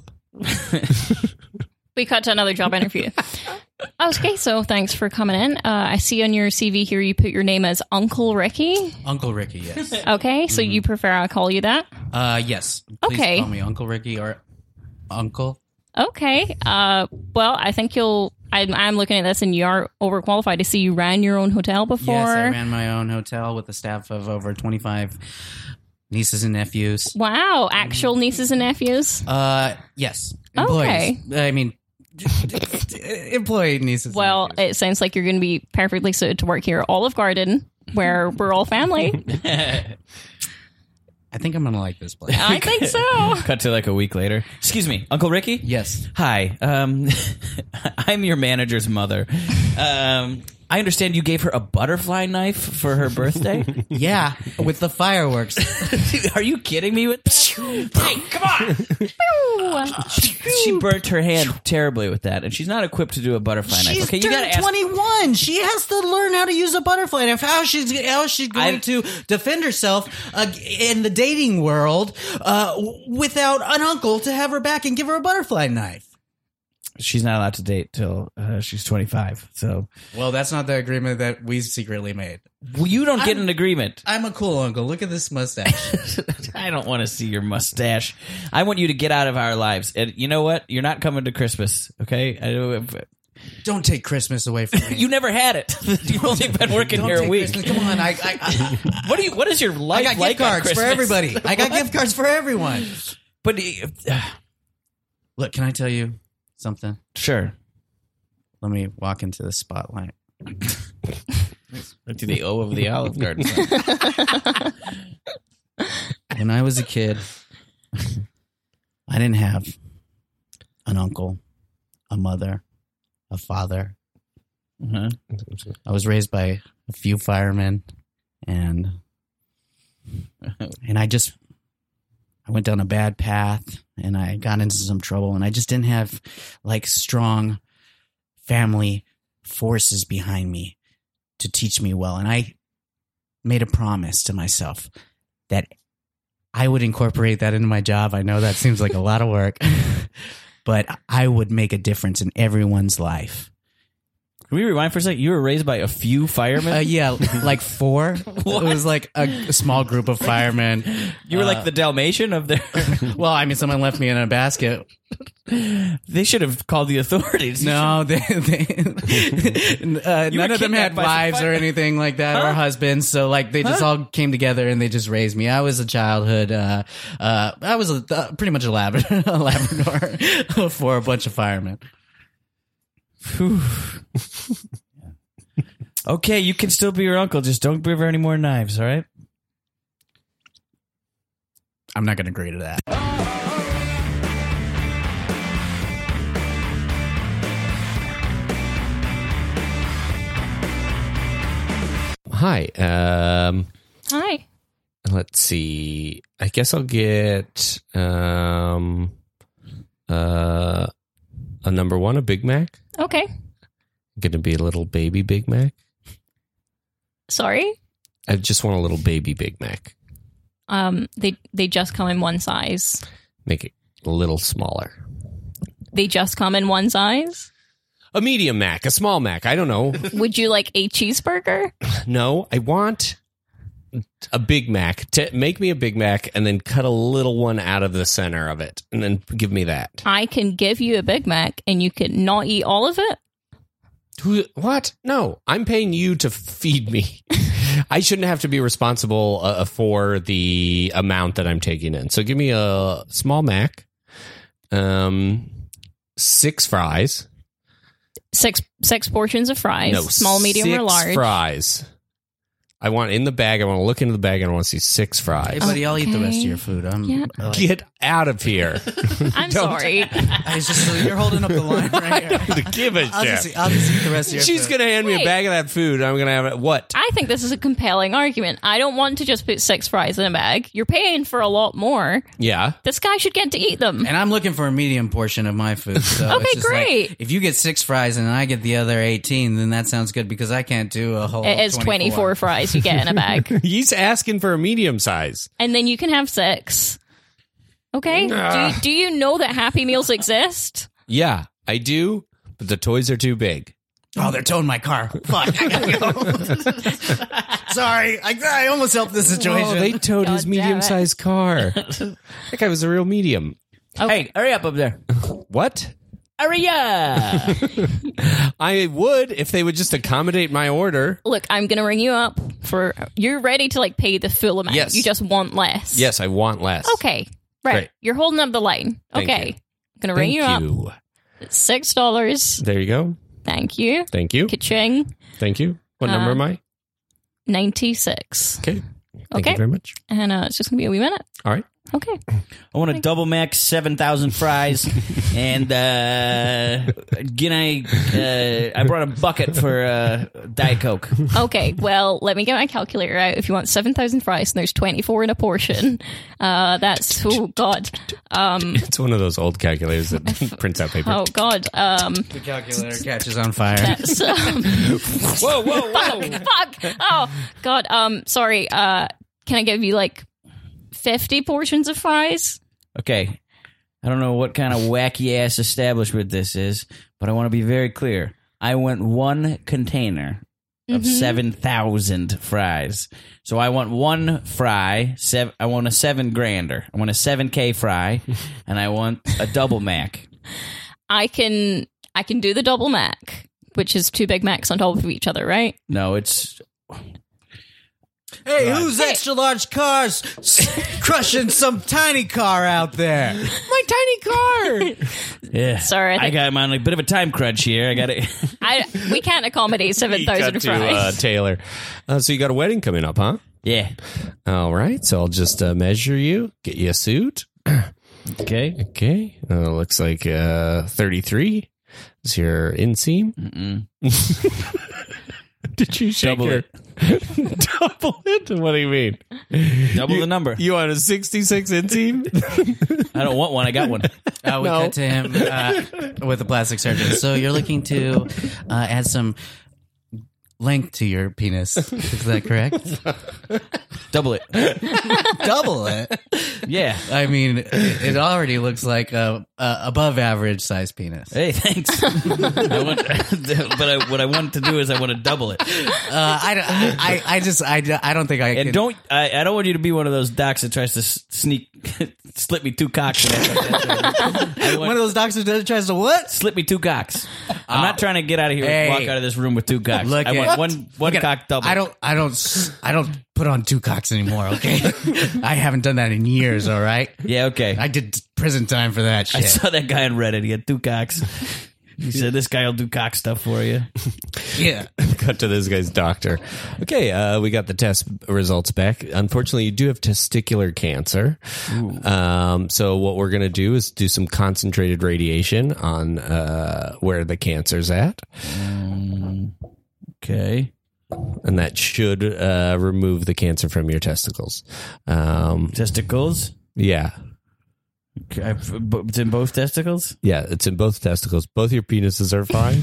We cut to another job interview. Okay, so thanks for coming in. Uh, I see on your C V here you put your name as Uncle Ricky. Uncle Ricky, yes. Okay, so you prefer I call you that? Uh, yes. Please Okay. call me Uncle Ricky or Uncle. Okay. Uh, well, I think you'll. I'm, I'm looking at this, and you are overqualified to see you ran your own hotel before. Yes, I ran my own hotel with a staff of over twenty-five nieces and nephews. Wow, actual nieces and nephews. Uh, yes. Okay. Employees. I mean, employee nieces. and Well, nephews. it sounds like you're going to be perfectly suited to work here at Olive Garden, where we're all family. I think I'm gonna like this place. I think so. Cut to like a week later. Excuse me, Uncle Ricky. Yes. Hi. Um, I'm your manager's mother. Um, I understand you gave her a butterfly knife for her birthday. Yeah, with the fireworks. Are you kidding me with that? Hey, come on! She burnt her hand terribly with that, and she's not equipped to do a butterfly knife. She's Okay, you turned gotta ask. twenty-one. She has to learn how to use a butterfly knife. How she's how is she going I- to defend herself uh, in the dating world uh, w- without an uncle to have her back and give her a butterfly knife? She's not allowed to date till uh, she's twenty-five. So, Well, that's not the agreement that we secretly made. well, you don't get I'm- an agreement. I'm a cool uncle. Look at this mustache. I don't want to see your mustache. I want you to get out of our lives. And you know what? You're not coming to Christmas, okay? I don't, Don't take Christmas away from me. you never had it. You've only been working Don't here a take week. Christmas. Come on, I I, I, What do you? What is your I life got like gift on cards for Christmas? everybody. I got gift cards for everyone. But uh, Look, can I tell you something? sure. Let me walk into the spotlight. To the O of the Olive Garden. When I was a kid, I didn't have an uncle, a mother, a father. Uh-huh. I was raised by a few firemen, and and I just I went down a bad path, and I got into some trouble, and I just didn't have like strong family forces behind me to teach me well. And I made a promise to myself that I would incorporate that into my job. I know that seems like a lot of work, but I would make a difference in everyone's life. Can we rewind for a second? You were raised by a few firemen? Uh, yeah, like four. It was like a, a small group of firemen. you were uh, like the Dalmatian of their... Well, I mean, someone left me in a basket. They should have called the authorities. No, they, they uh, You were none of them had kidnapped by some wives or fire- anything like that, Huh? or husbands. So, like, they just Huh? all came together and they just raised me. I was a childhood. Uh, uh, I was a, uh, pretty much a Labrador, a Labrador for a bunch of firemen. Phew. Okay, you can still be your uncle. Just don't give her any more knives, all right? I'm not going to agree to that. Hi. Um, Hi. let's see. I guess I'll get um, uh, a number one, a Big Mac. Okay. Going to be a little baby Big Mac. Sorry? I just want a little baby Big Mac. Um, they they just come in one size. Make it a little smaller. They just come in one size? A medium Mac, a small Mac. I don't know. Would you like a cheeseburger? No, I want a Big Mac. T- make me a Big Mac and then cut a little one out of the center of it and then give me that. I can give you a Big Mac and you can not eat all of it? Who- What? No, I'm paying you to feed me. I shouldn't have to be responsible uh, for the amount that I'm taking in. So give me a small Mac, um, six fries. Six six portions of fries, No, small, medium, six or large. fries. I want in the bag. I want to look into the bag and I want to see six Hey, fries. buddy, I'll eat the rest of Okay. your food. I'm. Yeah. I like- Get out of here. I'm Don't- sorry. I was just you're holding up the line right here. Give a I'll shit. just, I'll just eat the rest of your She's food. going to hand me a Wait. bag of that food. I'm going to have it. What? I think this is a compelling argument. I don't want to just put six fries in a bag. You're paying for a lot more. Yeah. This guy should get to eat them. And I'm looking for a medium portion of my food. So Okay, it's just like, great. if you get six fries and I get the other eighteen, then that sounds good because I can't do a whole. It is twenty-four fries you get in a bag. He's asking for a medium size. And then you can have six. Okay? Nah. Do, do you know that Happy Meals exist? Yeah, I do, but the toys are too big. Oh, they're towing my car. Fuck. I gotta go. Sorry, I, I almost helped this situation. Oh, they towed God his damn it. medium-sized car. That guy was a real medium. Hey, hurry up up there. What? Hurry up. I would if they would just accommodate my order. Look, I'm going to ring you up for. You're ready to like pay the full amount. Yes. You just want less. Yes, I want less. Okay. Right. Great. You're holding up the line. Thank okay. you. I'm going to ring Thank you up. you. It's six dollars. There you go. Thank you. Thank you. Ka-ching. Thank you. What Uh, number am I? ninety-six. Okay. Thank Okay. you very much. And uh, it's just going to be a wee minute. All right. Okay. I want a double Mac, seven thousand fries, and uh, can I? Uh, I brought a bucket for uh, Diet Coke. Okay. Well, let me get my calculator out. If you want seven thousand fries and there's twenty-four in a portion, uh, that's, oh, God. Um, It's one of those old calculators that prints out paper. oh, God. Um, The calculator catches on fire. that's, um, Whoa, whoa, whoa. fuck. Oh, God. Um, sorry. Uh, can I give you like fifty portions of fries? Okay, I don't know what kind of wacky ass establishment this is, but I want to be very clear. I want one container of seven thousand fries. So I want one fry. Seven, I want a seven grander. I want a seven K fry, and I want a double Mac. I can, I can do the double Mac, which is two Big Macs on top of each other, right? No, it's Hey, who's extra large cars crushing some tiny car out there? My tiny car. yeah. Sorry, I I, think- got I'm on a bit of a time crunch here. I got it. I we can't accommodate seven He cut thousand to uh, fries. Taylor. Uh, so you got a wedding coming up, huh? yeah. All right. So I'll just uh, measure you, get you a suit. Okay. Okay. Uh, looks like uh, thirty-three is your inseam. Mm-mm. Did you shake Double your it. double it? What do you mean? Double the number. You want a sixty-six inseam? I don't want one. I got one. Uh, we No. cut to him uh, with a plastic surgeon. So you're looking to uh, add some length to your penis. Is that correct? Double it. Double it. Yeah. I mean, it, it already looks like a, a above average size penis. Hey, thanks. I want, but I, what I want to do is I want to double it. Uh, I, don't- I, I just I, I don't think I And can. don't I, I don't want you to be one of those docs that tries to s- sneak slip me two cocks. And I one want, of those doctors that tries to what? slip me two cocks. I'm not trying to get out of here Hey. and walk out of this room with two cocks. Look I at- want one one Look at- cock double. I don't I don't s- I don't put on two cocks anymore. Okay, I haven't done that in years. All right, Yeah, okay. I did prison time for that I shit. saw that guy on Reddit. He had two cocks. He said, "This guy will do cock stuff for you." Yeah. Cut to this guy's doctor. Okay, uh, we got the test results back. Unfortunately, you do have testicular cancer. Um, so what we're going to do is do some concentrated radiation on uh, where the cancer's at. Okay. and that should uh, remove the cancer from your testicles. Um, Testicles? yeah. Okay, b- It's in both testicles? Yeah, it's in both testicles. Both your penises are fine.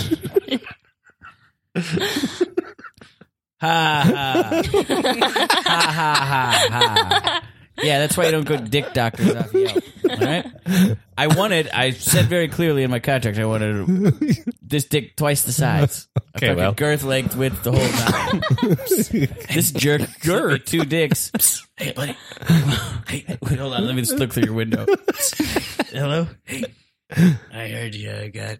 Ha ha. ha ha ha ha. Yeah, that's why you don't go to dick doctors off Yelp. All right? I wanted, I said very clearly in my contract, I wanted this dick twice the size. Okay, A fucking well. girth, length, width, the whole time. This jerk, girth, two dicks. Hey, buddy. Hey, wait, hold on. Let me just look through your window. Hello? Hey, I heard you uh, got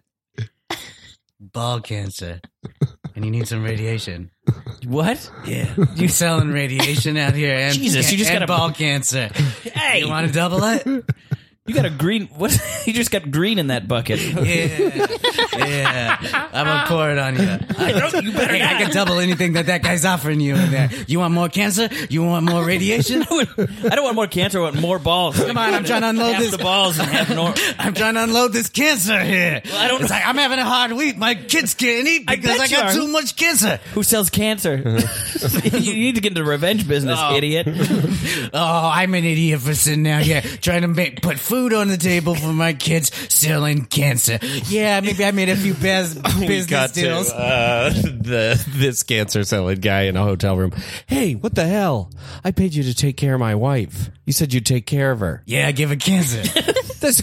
ball cancer and you need some radiation. What? Yeah, you selling radiation out here and Jesus, you just and got a- ball cancer. Hey! You want to double it? You got a green, what? You just got green in that bucket. Yeah, yeah. I'm gonna pour it on you. I, You better hey, I not. can double anything that that guy's offering you in there. You want more cancer? You want more radiation? I don't want more cancer. I want more balls. Come on, I'm trying to unload half this. the balls and half nor- I'm trying to unload this cancer here. Well, I don't- It's like I'm having a hard week. My kids can't eat I because bet I, you got are. too much cancer. Who sells cancer? You need to get into the revenge business, Oh. idiot. Oh, I'm an idiot for sitting out here trying to make, put food on the table for my kids selling cancer. Yeah, maybe I made a few best We business got deals. to uh, the this cancer selling guy in a hotel room. Hey, what the hell? I paid you to take care of my wife. You said you'd take care of her. Yeah, give her cancer. This,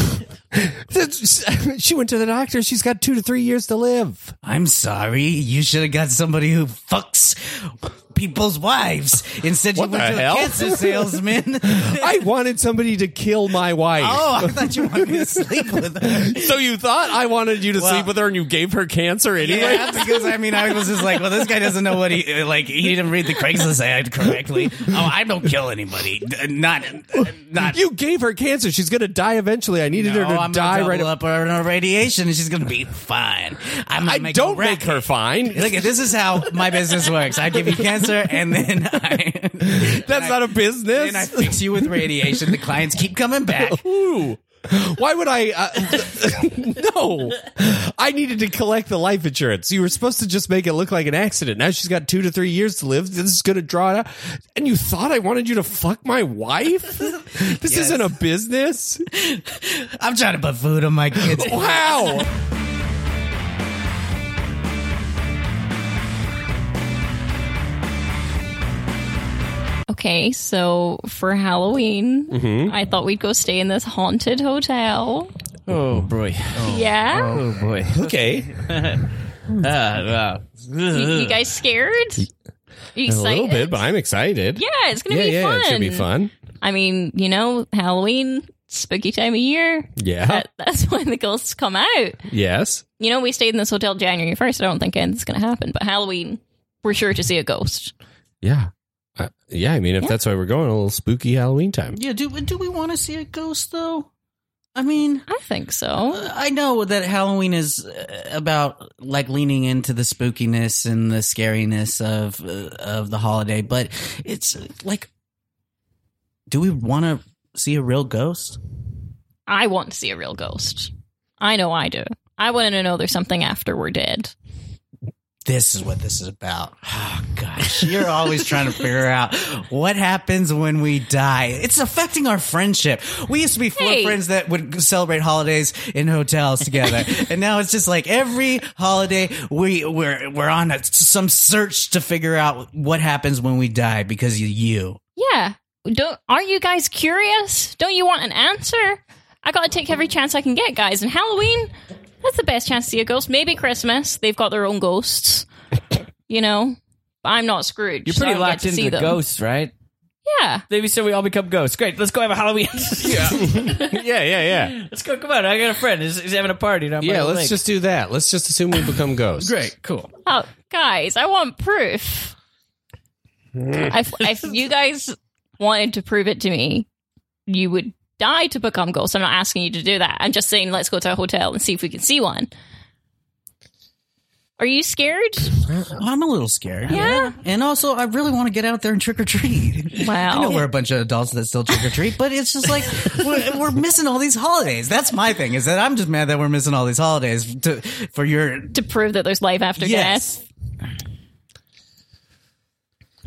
this, she went to the doctor. She's got two to three years to live. I'm sorry. You should have got somebody who fucks people's wives. Instead, you What went the to hell? a cancer salesman. I wanted somebody to kill my wife. Oh, I thought you wanted me to sleep with her. So you thought I wanted you to Well- sleep with her and you gave her cancer anyway? Yeah, because I mean, I was just like, well, this guy doesn't know what he like. He didn't read the Craigslist ad correctly. Oh, I don't kill anybody. Not, not. You gave her cancer. She's going to die eventually. I needed No, her to I'm die gonna right double up her in her radiation, and she's gonna be fine. I'm gonna I make don't a make racket. her fine. Look, this is how my business works. I give you cancer, and then I That's not a business. then I fix you with radiation. The clients keep coming back. Ooh. Why would I? Uh, no, I needed to collect the life insurance. You were supposed to just make it look like an accident. Now she's got two to three years to live. This is going to draw it out. And you thought I wanted you to fuck my wife? This Yes. isn't a business. I'm trying to put food on my kids. Wow. Okay, so for Halloween, Mm-hmm. I thought we'd go stay in this haunted hotel. Oh, boy. Yeah? Oh, boy. Okay. Ah, wow. You, you guys scared? You A excited? little bit, but I'm excited. Yeah, it's gonna yeah, be yeah, fun. it should be fun. I mean, you know, Halloween, spooky time of year. Yeah. That, that's when the ghosts come out. Yes. You know, we stayed in this hotel January first. I don't think anything's going to happen, but Halloween, we're sure to see a ghost. Yeah. Uh, yeah. I mean, if Yeah. that's why we're going, a little spooky Halloween time. Yeah, do do we want to see a ghost though? I mean, I think so. I know that Halloween is uh, about like leaning into the spookiness and the scariness of uh, of the holiday, but it's uh, like, do we want to see a real ghost? I want to see a real ghost. I know I do. I want to know there's something after we're dead. This is what this is about. Oh, gosh. You're always trying to figure out what happens when we die. It's affecting our friendship. We used to be four Hey. friends that would celebrate holidays in hotels together. And now it's just like every holiday we, we're, we're on a, some search to figure out what happens when we die because of you. Yeah. Don't aren't you guys curious? Don't you want an answer? I got to take every chance I can get, guys. And Halloween, that's the best chance to see a ghost. Maybe Christmas. They've got their own ghosts. You know, I'm not Scrooge. You're so I pretty don't get locked to into see the them. ghosts, right? Yeah. Maybe so we all become ghosts. Great, let's go have a Halloween. Yeah. yeah. Yeah. Yeah. Let's go. Come on, I got a friend. He's, he's having a party. Down by Yeah. the Let's lake. just do that. Let's just assume we become ghosts. Great, cool. Oh, guys, I want proof. if, if you guys wanted to prove it to me, you would die to become ghosts. I'm not asking you to do that. I'm just saying let's go to a hotel and see if we can see one. Are you scared? I'm a little scared. Yeah? And also, I really want to get out there and trick or treat. Wow. I know we're a bunch of adults that still trick or treat, but it's just like we're, we're missing all these holidays. That's my thing. Is that I'm just mad that we're missing all these holidays to for your To prove that there's life after yes. death.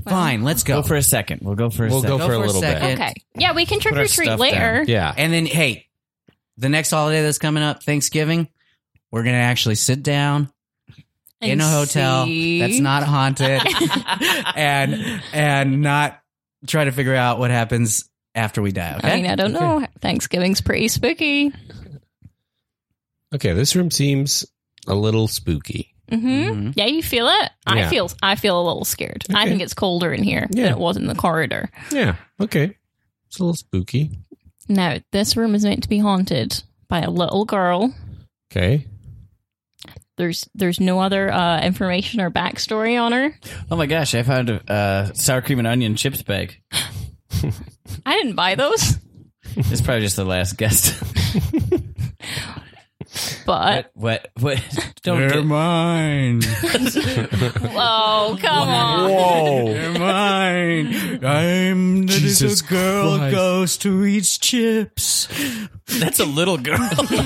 Fine, let's go. Go for a second. We'll go for a We'll second. go for a for a little bit. second. Okay. Yeah, we can trick Put our or treat stuff later. down. Yeah. And then, hey, the next holiday that's coming up, Thanksgiving, we're gonna actually sit down in And a hotel see. that's not haunted, and and not try to figure out what happens after we die. Okay. I mean, I don't know. Thanksgiving's pretty spooky. Okay, this room seems a little spooky. hmm Mhm. Yeah, you feel it. I Yeah. feel. I feel a little scared. I Okay. think it's colder in here Yeah. than it was in the corridor. Yeah. Okay. It's a little spooky. Now, this room is meant to be haunted by a little girl. Okay. There's there's no other uh, information or backstory on her. Oh my gosh, I found a uh, sour cream and onion chips bag. I didn't buy those, It's probably just the last guest. but What? What? Don't They're get, mine. oh come on! Whoa. They're mine. I'm the Jesus little girl Christ. ghost who eats chips. that's a little girl.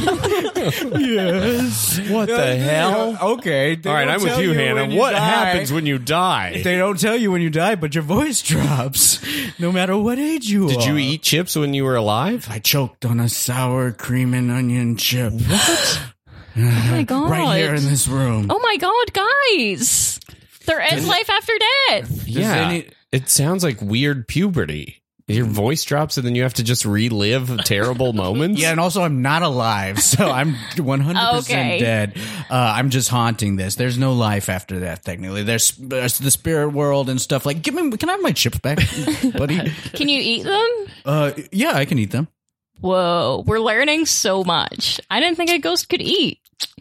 Yes. What the hell? Okay. they All right, don't I'm with tell you, Hannah. when you What die. happens when you die? They don't tell you when you die, but your voice drops, no matter what age you are. Did you eat chips when you were alive? I choked on a sour cream and onion chip. What? Oh my god! Right here in this room. Oh my god, guys! There is life after death. Yeah. any- It sounds like weird puberty. Your voice drops and then you have to just relive terrible moments? Yeah, and also I'm not alive, so I'm one hundred percent Okay. dead. Uh, I'm just haunting this. There's no life after that, technically. There's, there's the spirit world and stuff. Like, give me, can I have my chips back, buddy? Can you eat them? Uh, yeah, I can eat them. Whoa, we're learning so much. I didn't think a ghost could eat.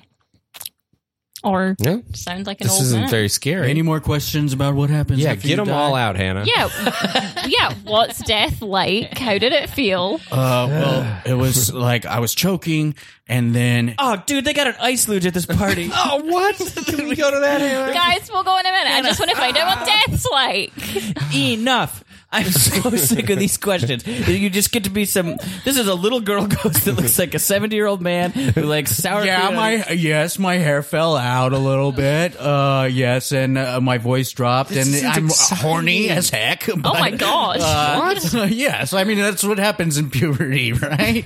Or No, sounds like an this old isn't man. very scary. Any more questions about what happens? yeah, after get you them die? all out, Hannah. Yeah, yeah. What's death like? How did it feel? Uh, well, it was like I was choking, and then Oh, dude, they got an ice luge at this party. Oh, what? Can we go to that, Hannah? Guys, we'll go in a minute. I just want to find out what death's like. Enough. I'm so sick of these questions. You just get to be some. This is a little girl ghost that looks like a seventy-year-old man who likes sour yeah, cream. my yes, my hair fell out a little bit. Uh, yes, and uh, my voice dropped, and isn't I'm exciting. horny as heck. Oh my gosh. Uh, yes, I mean that's what happens in puberty, right?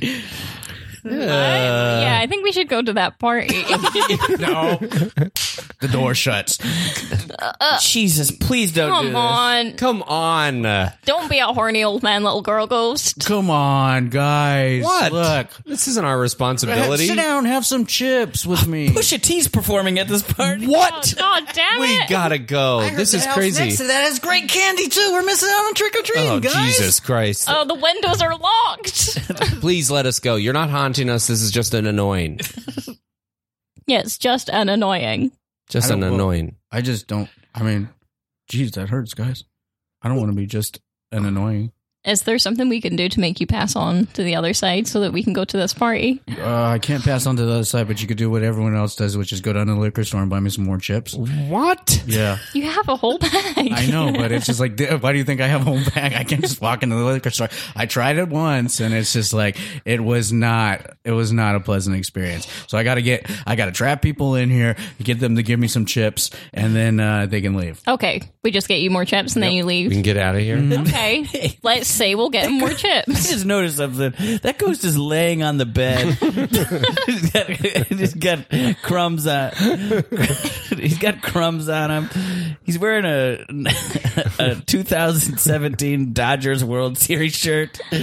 yeah, I think we should go to that party. No, the door shuts. Jesus, please don't do Come this. on. Come on. Uh, Don't be a horny old man, little girl ghost. Come on, guys. what? Look, This isn't our responsibility. sit down, have some chips with me. Pusha T's performing at this party. What? Oh, God damn We it. gotta go. This is crazy. Next to that has great candy too. We're missing out on trick or treating, Oh, guys. Jesus Christ. Oh, the windows are locked. Please let us go. You're not haunting us. This is just an annoying. Yeah, it's just an annoying. Just I an don't- well, annoying. I just don't. I mean, geez, that hurts, guys. I don't want to be just an annoying. Is there something we can do to make you pass on to the other side so that we can go to this party? Uh, I can't pass on to the other side, but you could do what everyone else does, which is go down to the liquor store and buy me some more chips. What? Yeah, You have a whole bag. I know, but it's just like, why do you think I have a whole bag? I can't just walk into the liquor store. I tried it once, and it's just like it was not. It was not a pleasant experience. So I got to get. I got to trap people in here, get them to give me some chips, and then uh, they can leave. Okay, we just get you more chips and then you We leave. can get out of here. Okay, let's say we'll get more I chips. just noticed something. That ghost is laying on the bed. he's, got, he's got crumbs on. He's got crumbs on him. He's wearing a, a two thousand seventeen Dodgers World Series shirt. Wait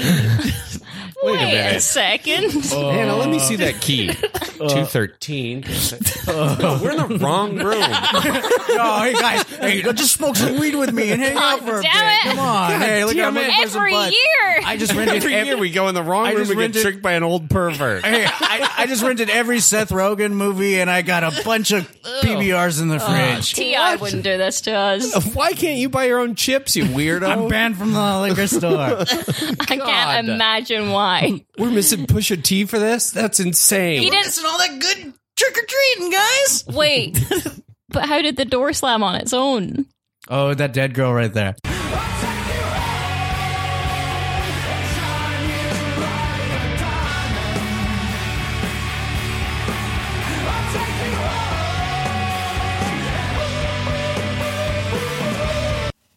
a Wait a minute. second. Hannah, let me see that key. two thirteen. Oh, we're in the wrong room. Oh, hey guys, hey, just smoke some weed with me and hang out for a bit. damn it. Come on, hey, look, I'm damn it. looking for some Every bud. year. I just rented Every year we go in the wrong I room just and get rented- tricked by an old pervert. Hey, I, I just rented every Seth Rogen movie, and I got a bunch of P B Rs in the fridge. T I wouldn't do this to us. Why can't you buy your own chips, you weirdo? I'm banned from the liquor store. I can't imagine why. We're missing Pusha T for this? That's insane. He didn't. Missing all that good trick or treating, guys. Wait, but how did the door slam on its own? Oh, that dead girl right there.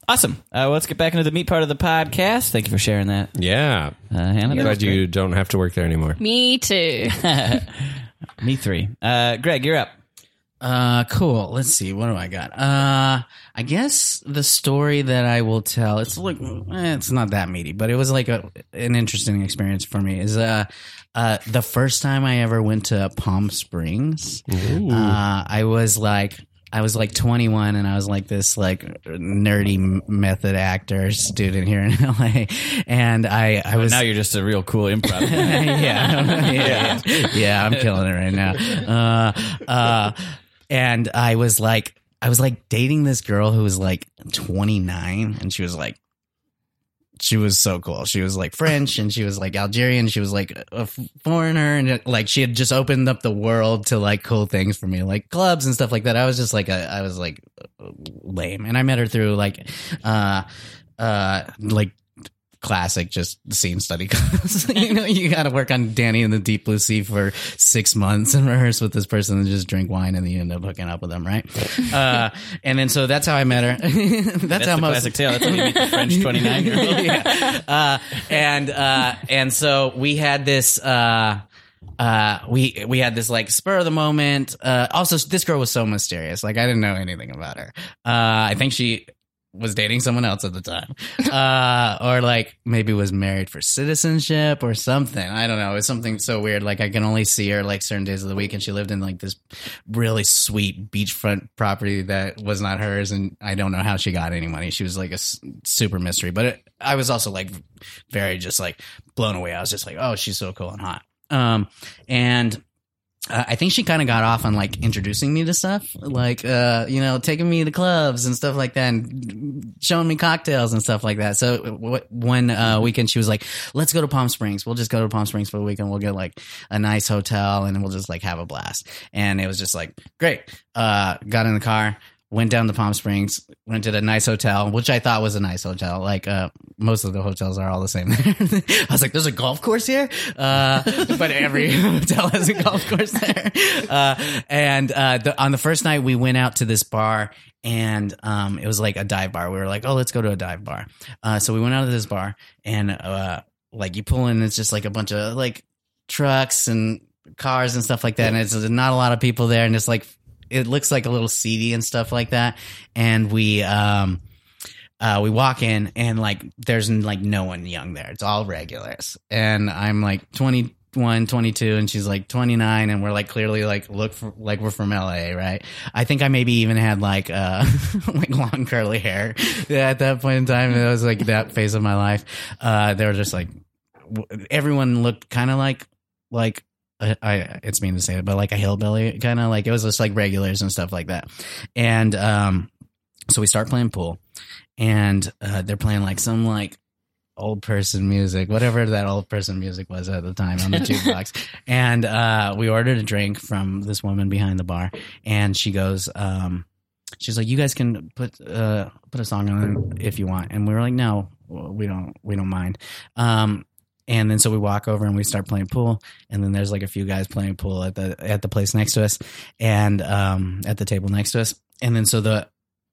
Awesome. Uh, well, let's get back into the meat part of the podcast. Thank you for sharing that, Yeah. uh, Hannah. I'm That was glad you don't have to work there anymore. Me too. great. Me three. Uh, Greg, you're up. Uh, cool. Let's see. What do I got? Uh, I guess the story that I will tell. It's like eh, it's not that meaty, but it was like a, an interesting experience for me. Is uh, uh, the first time I ever went to Palm Springs. Uh, I was like. I was like twenty-one, and I was like this like nerdy method actor student here in L A. And I, I was Now you're just a real cool improv. yeah, yeah, yeah, yeah. I'm killing it right now. Uh, uh, and I was like, I was like dating this girl who was like twenty-nine, and she was like, she was so cool. She was like French, and she was like Algerian. She was like a foreigner, and like she had just opened up the world to like cool things for me, like clubs and stuff like that. I was just like, a, I was like lame, and I met her through like, uh, uh, like. Classic, just scene study class. You know, you got to work on Danny and the Deep Blue Sea for six months and rehearse with this person and just drink wine, and then you end up hooking up with them, right? Uh, and then so that's how I met her. that's, That's how the most classic tale. That's when you meet the French twenty-nine year old. yeah. Uh, and uh, and so we had this. Uh, uh, we we had this like spur of the moment. Uh, also, this girl was so mysterious. Like I didn't know anything about her. Uh, I think she was dating someone else at the time, uh, or like maybe was married for citizenship or something. I don't know. It was something so weird. Like I can only see her like certain days of the week, and she lived in like this really sweet beachfront property that was not hers, and I don't know how she got any money. She was like a s- super mystery. But it, I was also like very just like blown away. I was just like, oh, she's so cool and hot. Um, and. Uh, I think she kind of got off on like introducing me to stuff, like uh, you know, taking me to clubs and stuff like that, and showing me cocktails and stuff like that. So w- one uh, weekend, she was like, "Let's go to Palm Springs. We'll just go to Palm Springs for the weekend. We'll get like a nice hotel, and we'll just like have a blast." And it was just like great. Uh, got in the car. Went down to Palm Springs, rented a nice hotel, which I thought was a nice hotel. Like, uh, most of the hotels are all the same. I was like, there's a golf course here? Uh, but every hotel has a golf course there. Uh, and, uh, the, on the first night we went out to this bar, and, um, it was like a dive bar. We were like, oh, let's go to a dive bar. Uh, so we went out to this bar, and, uh, like you pull in, it's just like a bunch of like trucks and cars and stuff like that. And it's not a lot of people there. And it's like, it looks like a little seedy and stuff like that. And we, um, uh, we walk in, and like, there's like no one young there. It's all regulars. And I'm like twenty-one, twenty-two, and she's like twenty-nine. And we're like clearly like, look for, like we're from L A, right? I think I maybe even had like, uh, like long curly hair at that point in time. It was like that phase of my life. Uh, they were just like, w- everyone looked kind of like, like, I, I it's mean to say it, but like a hillbilly kind of like, it was just like regulars and stuff like that. And um so we start playing pool, and uh they're playing like some like old person music, whatever that old person music was at the time on the jukebox. And uh we ordered a drink from this woman behind the bar, and she goes um she's like, you guys can put uh put a song on if you want. And we were like, no, we don't we don't mind. um And then so we walk over and we start playing pool, and then there's like a few guys playing pool at the at the place next to us, and um at the table next to us. And then so the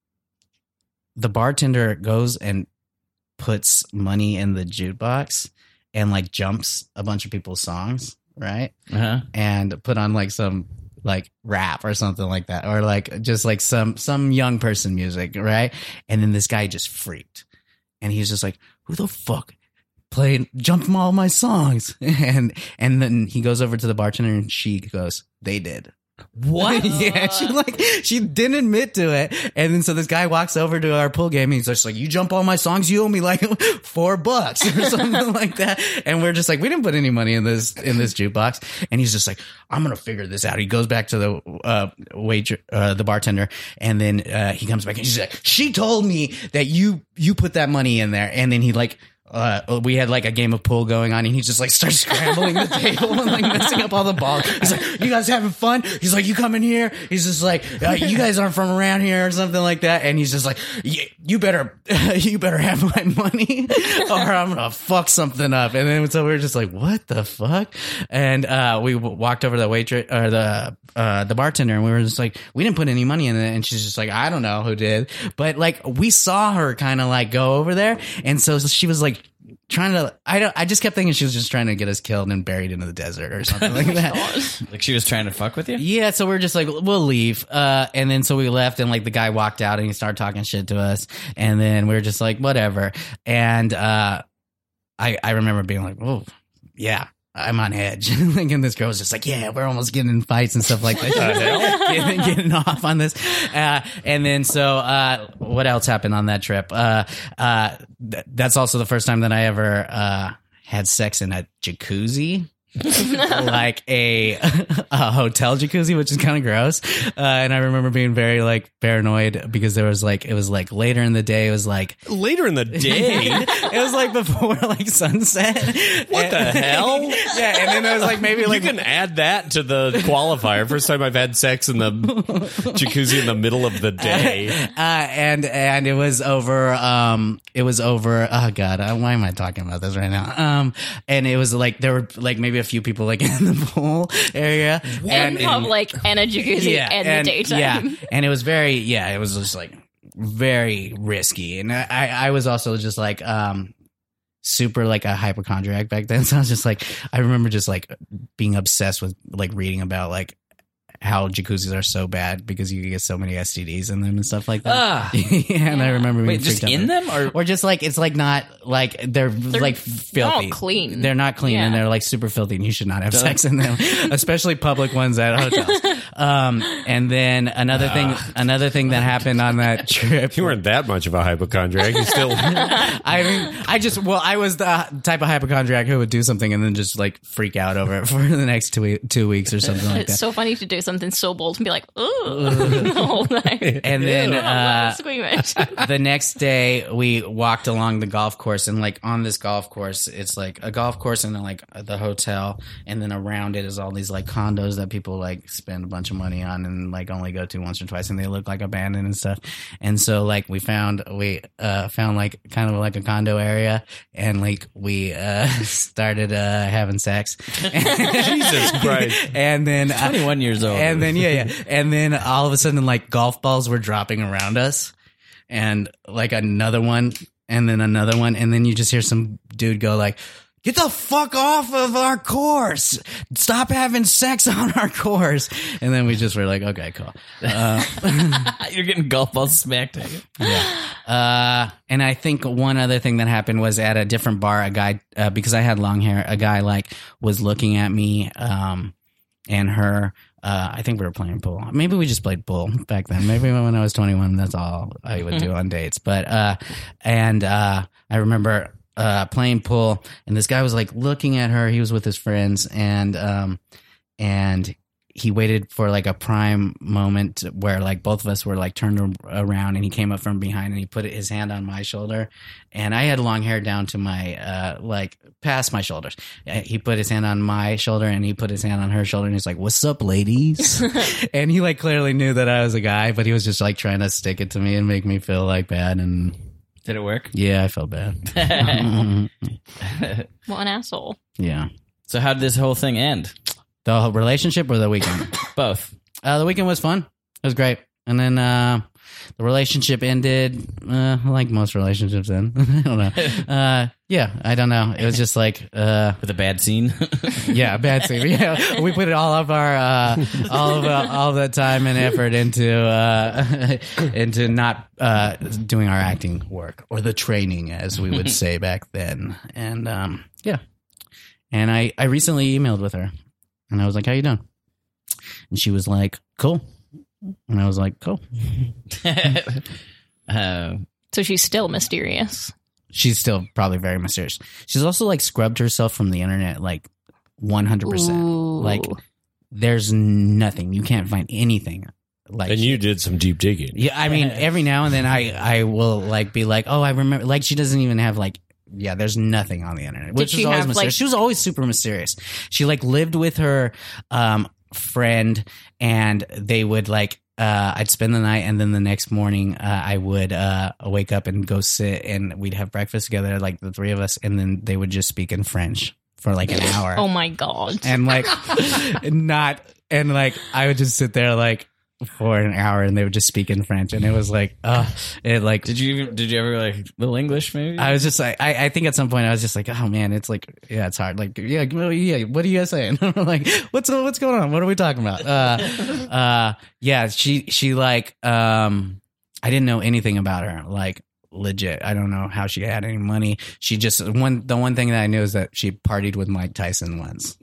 the bartender goes and puts money in the jukebox and like jumps a bunch of people's songs, right? Uh-huh. And put on like some like rap or something like that, or like just like some some young person music, right? And then this guy just freaked, and he's just like, who the fuck played jumped all my songs? And and then he goes over to the bartender, and she goes, they did. What? Yeah, she like she didn't admit to it. And then so this guy walks over to our pool game, and he's just like, you jump all my songs, you owe me like four bucks or something like that. And we're just like, we didn't put any money in this in this jukebox. And he's just like, I'm gonna figure this out. He goes back to the uh wait uh the bartender, and then uh he comes back, and he's like, she told me that you you put that money in there. And then he like uh, we had like a game of pool going on, and he just like starts scrambling the table and like messing up all the balls. He's like, "You guys having fun?" He's like, "You come in here." He's just like, uh, "You guys aren't from around here," or something like that. And he's just like, "You better, you better have my money, or I'm gonna fuck something up." And then so we were just like, "What the fuck?" And uh, we w- walked over to the waitress or the uh, the bartender, and we were just like, "We didn't put any money in it." And she's just like, "I don't know who did," but like we saw her kind of like go over there, and so she was like trying to. I don't. I just kept thinking she was just trying to get us killed and buried into the desert or something like that. Like she was trying to fuck with you? Yeah, so we're just like, we'll leave. Uh, and then so we left, and like the guy walked out and he started talking shit to us. And then we were just like, whatever. And uh, I, I remember being like, oh, yeah, I'm on edge. And this girl was just like, yeah, we're almost getting in fights and stuff like that. getting, getting off on this. Uh, and then so uh, what else happened on that trip? Uh, uh, th- that's also the first time that I ever uh, had sex in a jacuzzi. Like a, a hotel jacuzzi, which is kind of gross. Uh, and I remember being very like paranoid because there was like, it was like later in the day. It was like Later in the day? it was like before like sunset. What the hell? Yeah. And then it was like maybe like you can add that to the qualifier. First time I've had sex in the jacuzzi in the middle of the day. Uh, and and it was over. Um, it was over. Oh God, uh, why am I talking about this right now? Um, and it was like there were like maybe a few people like in the pool area, and and like and a jacuzzi yeah, in and, the daytime. yeah, and it was very yeah, it was just like very risky, and I I was also just like um. super like a hypochondriac back then. So I was just like, I remember just like being obsessed with like reading about like how jacuzzis are so bad because you can get so many S T Ds in them and stuff like that. Ah. yeah, and I remember being Wait, just freaked out in by it. them or Or just like it's like not like they're, like filthy, not clean. They're not clean, and Yeah. they're like super filthy, and you should not have sex in them, especially public ones at hotels. Um, and then another thing, another thing that happened on that trip. You weren't that much of a hypochondriac. You still. I mean, I just well, I was the type of hypochondriac who would do something and then just like freak out over it for the next two we- two weeks or something like It's that. so funny to do something so bold and be like, ooh, the whole night. And then uh, Squeamish. the next day we walked along the golf course, and like on this golf course it's like a golf course and then like the hotel, and then around it is all these like condos that people like spend a bunch of money on and like only go to once or twice, and they look like abandoned and stuff. And so like we found we uh found like kind of like a condo area, and like we uh started uh having sex. Jesus Christ. And then uh, twenty-one years old? and then yeah yeah and then all of a sudden like golf balls were dropping around us, and like another one, and then another one, and then you just hear some dude go like, "Get the fuck off of our course! Stop having sex on our course!" And then we just were like, "Okay, cool." Uh, You're getting golf balls smacked at you. Uh, and I think one other thing that happened was at a different bar, a guy, uh, because I had long hair, a guy like was looking at me, um, and her, uh, I think we were playing pool. Maybe we just played pool back then. Maybe when I was twenty-one, that's all I would do on dates. But, uh, and, uh, I remember, uh, playing pool, and this guy was like looking at her. He was with his friends, and, um, and he waited for like a prime moment where like both of us were like turned around, and he came up from behind and he put his hand on my shoulder, and I had long hair down to my uh like past my shoulders. He put his hand on my shoulder and he put his hand on her shoulder, and he's like, "What's up, ladies?" And he like clearly knew that I was a guy, but he was just like trying to stick it to me and make me feel like bad. And Did it work? yeah, I felt bad. What an asshole. Yeah. So how did this whole thing end? The whole relationship or the weekend? Both. Uh, the weekend was fun. It was great. And then uh, the relationship ended uh, like most relationships end. I don't know. Uh, yeah, I don't know. It was just like, uh, With a bad scene? yeah, bad scene. Yeah, we put all of our, uh, all of uh, all the time and effort into uh, into not uh, doing our acting work, or the training, as we would say back then. And um, yeah, and I, I recently emailed with her. And I was like, "How you doing?" And she was like, "Cool." And I was like, "Cool." uh, So she's still mysterious. She's still probably very mysterious. She's also like scrubbed herself from the internet like one hundred percent. Ooh. Like there's nothing. You can't find anything. Like And you did some deep digging. yeah, I mean, every now and then I, I will like be like, "Oh, I remember," like she doesn't even have like yeah, there's nothing on the internet. Which Did was she always have, mysterious. like- She was always super mysterious. She like lived with her um, friend, and they would like. Uh, I'd spend the night, and then the next morning, uh, I would uh, wake up and go sit, and we'd have breakfast together, like the three of us, and then they would just speak in French for like an hour. Oh my god. And like not and like I would just sit there like for an hour, and they would just speak in French, and it was like uh it like Did you did you ever like little English maybe? I was just like I, I think at some point I was just like, oh man, it's like yeah, it's hard. Like yeah, well, yeah, what are you guys saying? Like what's what's going on? What are we talking about? Uh uh yeah, she she like um I didn't know anything about her. Like legit. I don't know how she had any money. She just one the one thing that I knew is that she partied with Mike Tyson once.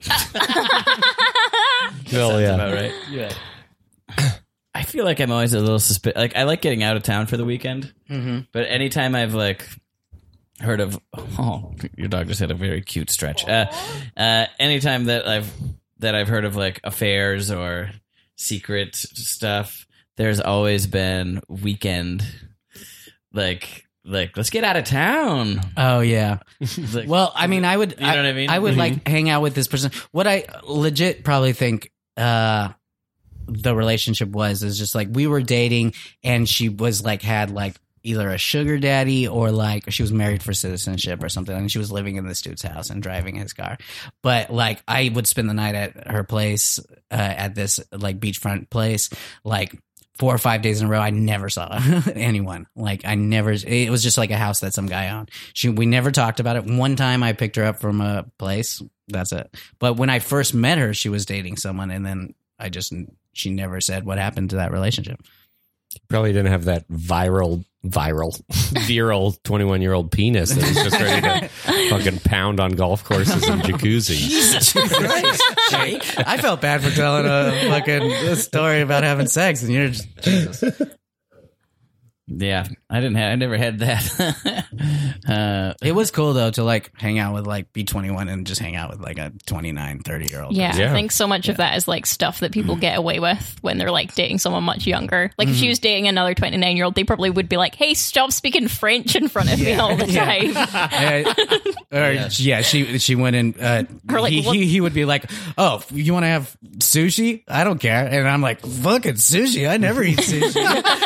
Well, yeah. About right. Yeah. I feel like I'm always a little suspicious. Like I like getting out of town for the weekend, Mm-hmm. but anytime I've like heard of, oh, your dog just had a very cute stretch. Uh, uh, anytime that I've that I've heard of like affairs or secret stuff, there's always been weekend, like like let's get out of town. Oh yeah. Like, Well, I mean, I would. You know what I mean? I would Mhm. like hang out with this person. What I legit probably think uh, the relationship was is just like we were dating, and she was like had like either a sugar daddy or like she was married for citizenship or something, and she was living in this dude's house and driving his car. But like I would spend the night at her place uh, at this like beachfront place, like. Four or five days in a row, I never saw anyone. Like I never. It was just like a house that some guy owned. She, we never talked about it. One time, I picked her up from a place. That's it. But when I first met her, she was dating someone, and then I just she never said what happened to that relationship. Probably didn't have that viral, viral, virile twenty-one-year-old penis that was just ready to fucking pound on golf courses and jacuzzis. Jake, I felt bad for telling a fucking story about having sex, and you're just Jesus. Yeah, I didn't have. I never had that. uh, It was cool though to like hang out with like be twenty-one and just hang out with like a twenty-nine, thirty year old. Yeah, Yeah. I think so much of that is like stuff that people get away with when they're like dating someone much younger. Like if she was dating another twenty-nine year old, they probably would be like, hey, stop speaking French in front of me all the time. I- or yeah, she she went in. Uh, Or, like, he, what- he he would be like, "Oh, you want to have sushi? I don't care." And I'm like, "Fucking sushi! I never eat sushi."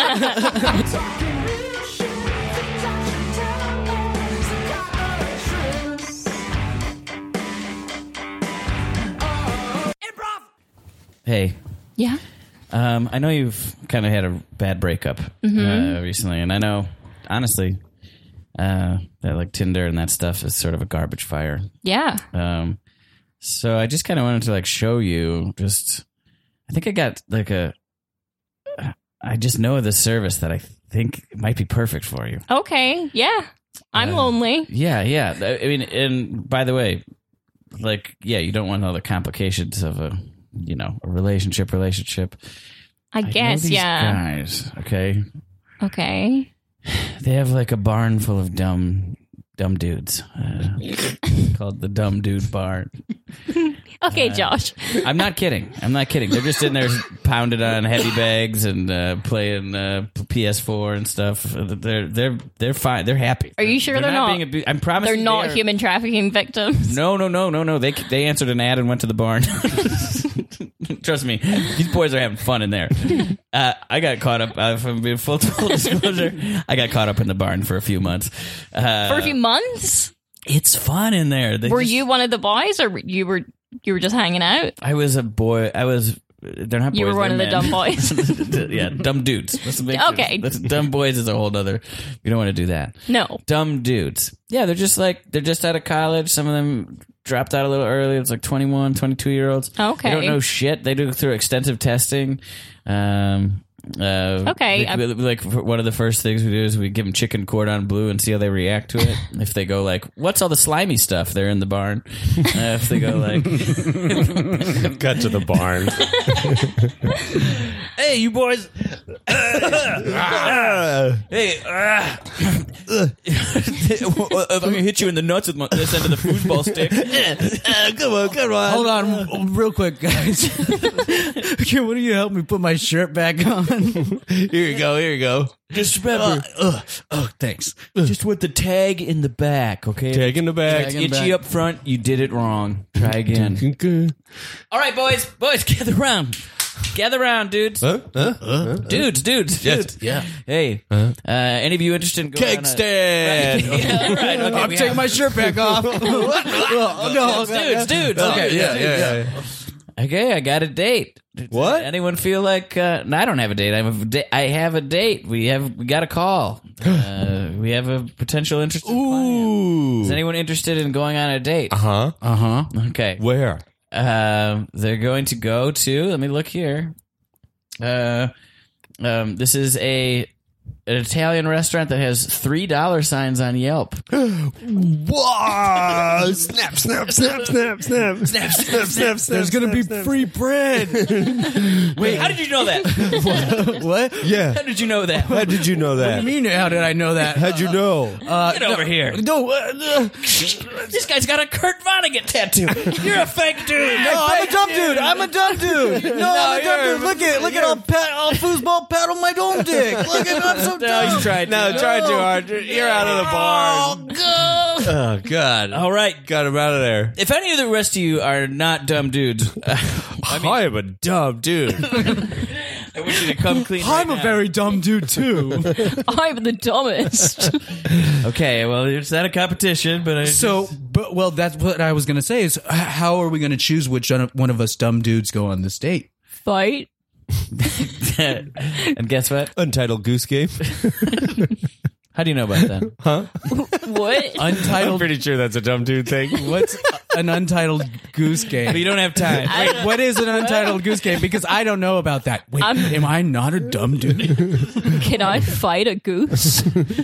Improv. hey, Yeah. um, I know you've kind of had a bad breakup uh, recently, and I know, honestly, uh, that like Tinder and that stuff is sort of a garbage fire. Yeah. Um, so I just kind of wanted to like show you. Just, I think I got like a. I just know of this service that I think might be perfect for you. Okay. Yeah. I'm Uh, lonely. Yeah, yeah. I I mean, and by the way, like, yeah, you don't want all the complications of a, you know, a relationship. Relationship. I I know guess. these Yeah. Guys, okay. Okay. They have like a barn full of dumb, dumb dudes uh, called the Dumb Dude Barn. Okay, Uh, Josh. I'm not kidding. I'm not kidding. They're just in there pounded on heavy bags and uh, playing uh, P S four and stuff. They're they're they're fine. They're happy. Are you sure they're not? being abu- I'm promising They're not they are- human trafficking victims. No, no, no, no, no. They they answered an ad and went to the barn. Trust me, these boys are having fun in there. Uh, I got caught up. Uh, from being full, full disclosure, I got caught up in the barn for a few months. Uh, For a few months? it's fun in there. They Were just- you one of the boys, or you were you were just hanging out? I was a boy. I was. They're not boys. You were one they're of the men. dumb boys. Yeah, dumb dudes. That's a big Okay. That's, dumb boys is a whole other. You don't want to do that. No. Dumb dudes. Yeah, they're just like they're just out of college. Some of them dropped out a little early. It's like twenty-one, twenty-two year olds. Okay. They don't know shit. They do it through extensive testing. Um. Uh, Okay, Like, like one of the first things we do is we give them chicken cordon bleu and see how they react to it. If they go like, "What's all the slimy stuff?" They're in the barn. Uh, if they go like, Got to the barn. "Hey, you boys! Hey, uh, If I'm gonna hit you in the nuts with my, this end of the foosball stick. Uh, come on, come on. Hold on, real quick, guys. Okay, what do you help me put my shirt back on? Here you go. Here you go. Just remember, Uh, uh, oh, thanks. just with the tag in the back, okay? Tag in the back. It's in the itchy back. up front. You did it wrong. Try again. Okay. All right, boys, boys, gather around. Gather around, dudes. Huh? Huh? Dudes, dudes, Yes. dudes. Yeah. Hey, uh, any of you interested in going Cake on a- stand. Yeah, all right, okay, I'm we taking have- my shirt back off. oh, no, dudes, dudes. Okay, yeah, yeah, yeah. yeah. Okay, I got a date. What? Anyone feel like? Uh, no, I don't have a date. I have a da- I have a date. We have. We got a call. Uh, we have a potential interested client. Ooh. Is anyone interested in going on a date? Uh huh. Uh huh. Okay. Where? Um, they're going to go to. Let me look here. Uh, um, this is a an Italian restaurant that has three dollar signs on Yelp. Whoa! Snap, snap, snap, snap, snap, snap, snap, snap, snap. There's gonna be free bread. Wait, how did you know that? What? Yeah. How did you know that? How did you know What do that? you mean? How did I know that? How'd you know? Uh, Get over here. No, uh, uh, This guy's got a Kurt Vonnegut tattoo. You're a fake dude. no, I'm a dumb dude. I'm a dumb dude. No, I'm a dumb you're- dude. Look at look at all pat all foosball pat on my own dick. Look at I'm so No, dumb. you tried. No, to. try too hard. You're out of the barn. Oh, God. All right. Got him out of there. If any of the rest of you are not dumb dudes, uh, I, am a dumb dude. I want you to come clean. I'm right a now. very dumb dude too. I'm the dumbest. Okay. Well, it's not a competition, but I So, but well, that's what I was gonna say. Is h- how are we gonna choose which one of- one of us dumb dudes go on this date? Fight. and guess what? Untitled Goose Game. How do you know about that? What? I'm Untitled. pretty sure that's a dumb dude thing. What's an untitled goose game? But you don't have time. Wait, what is an untitled goose game? Because I don't know about that. Wait, I'm- am I not a dumb dude? Can I fight a goose?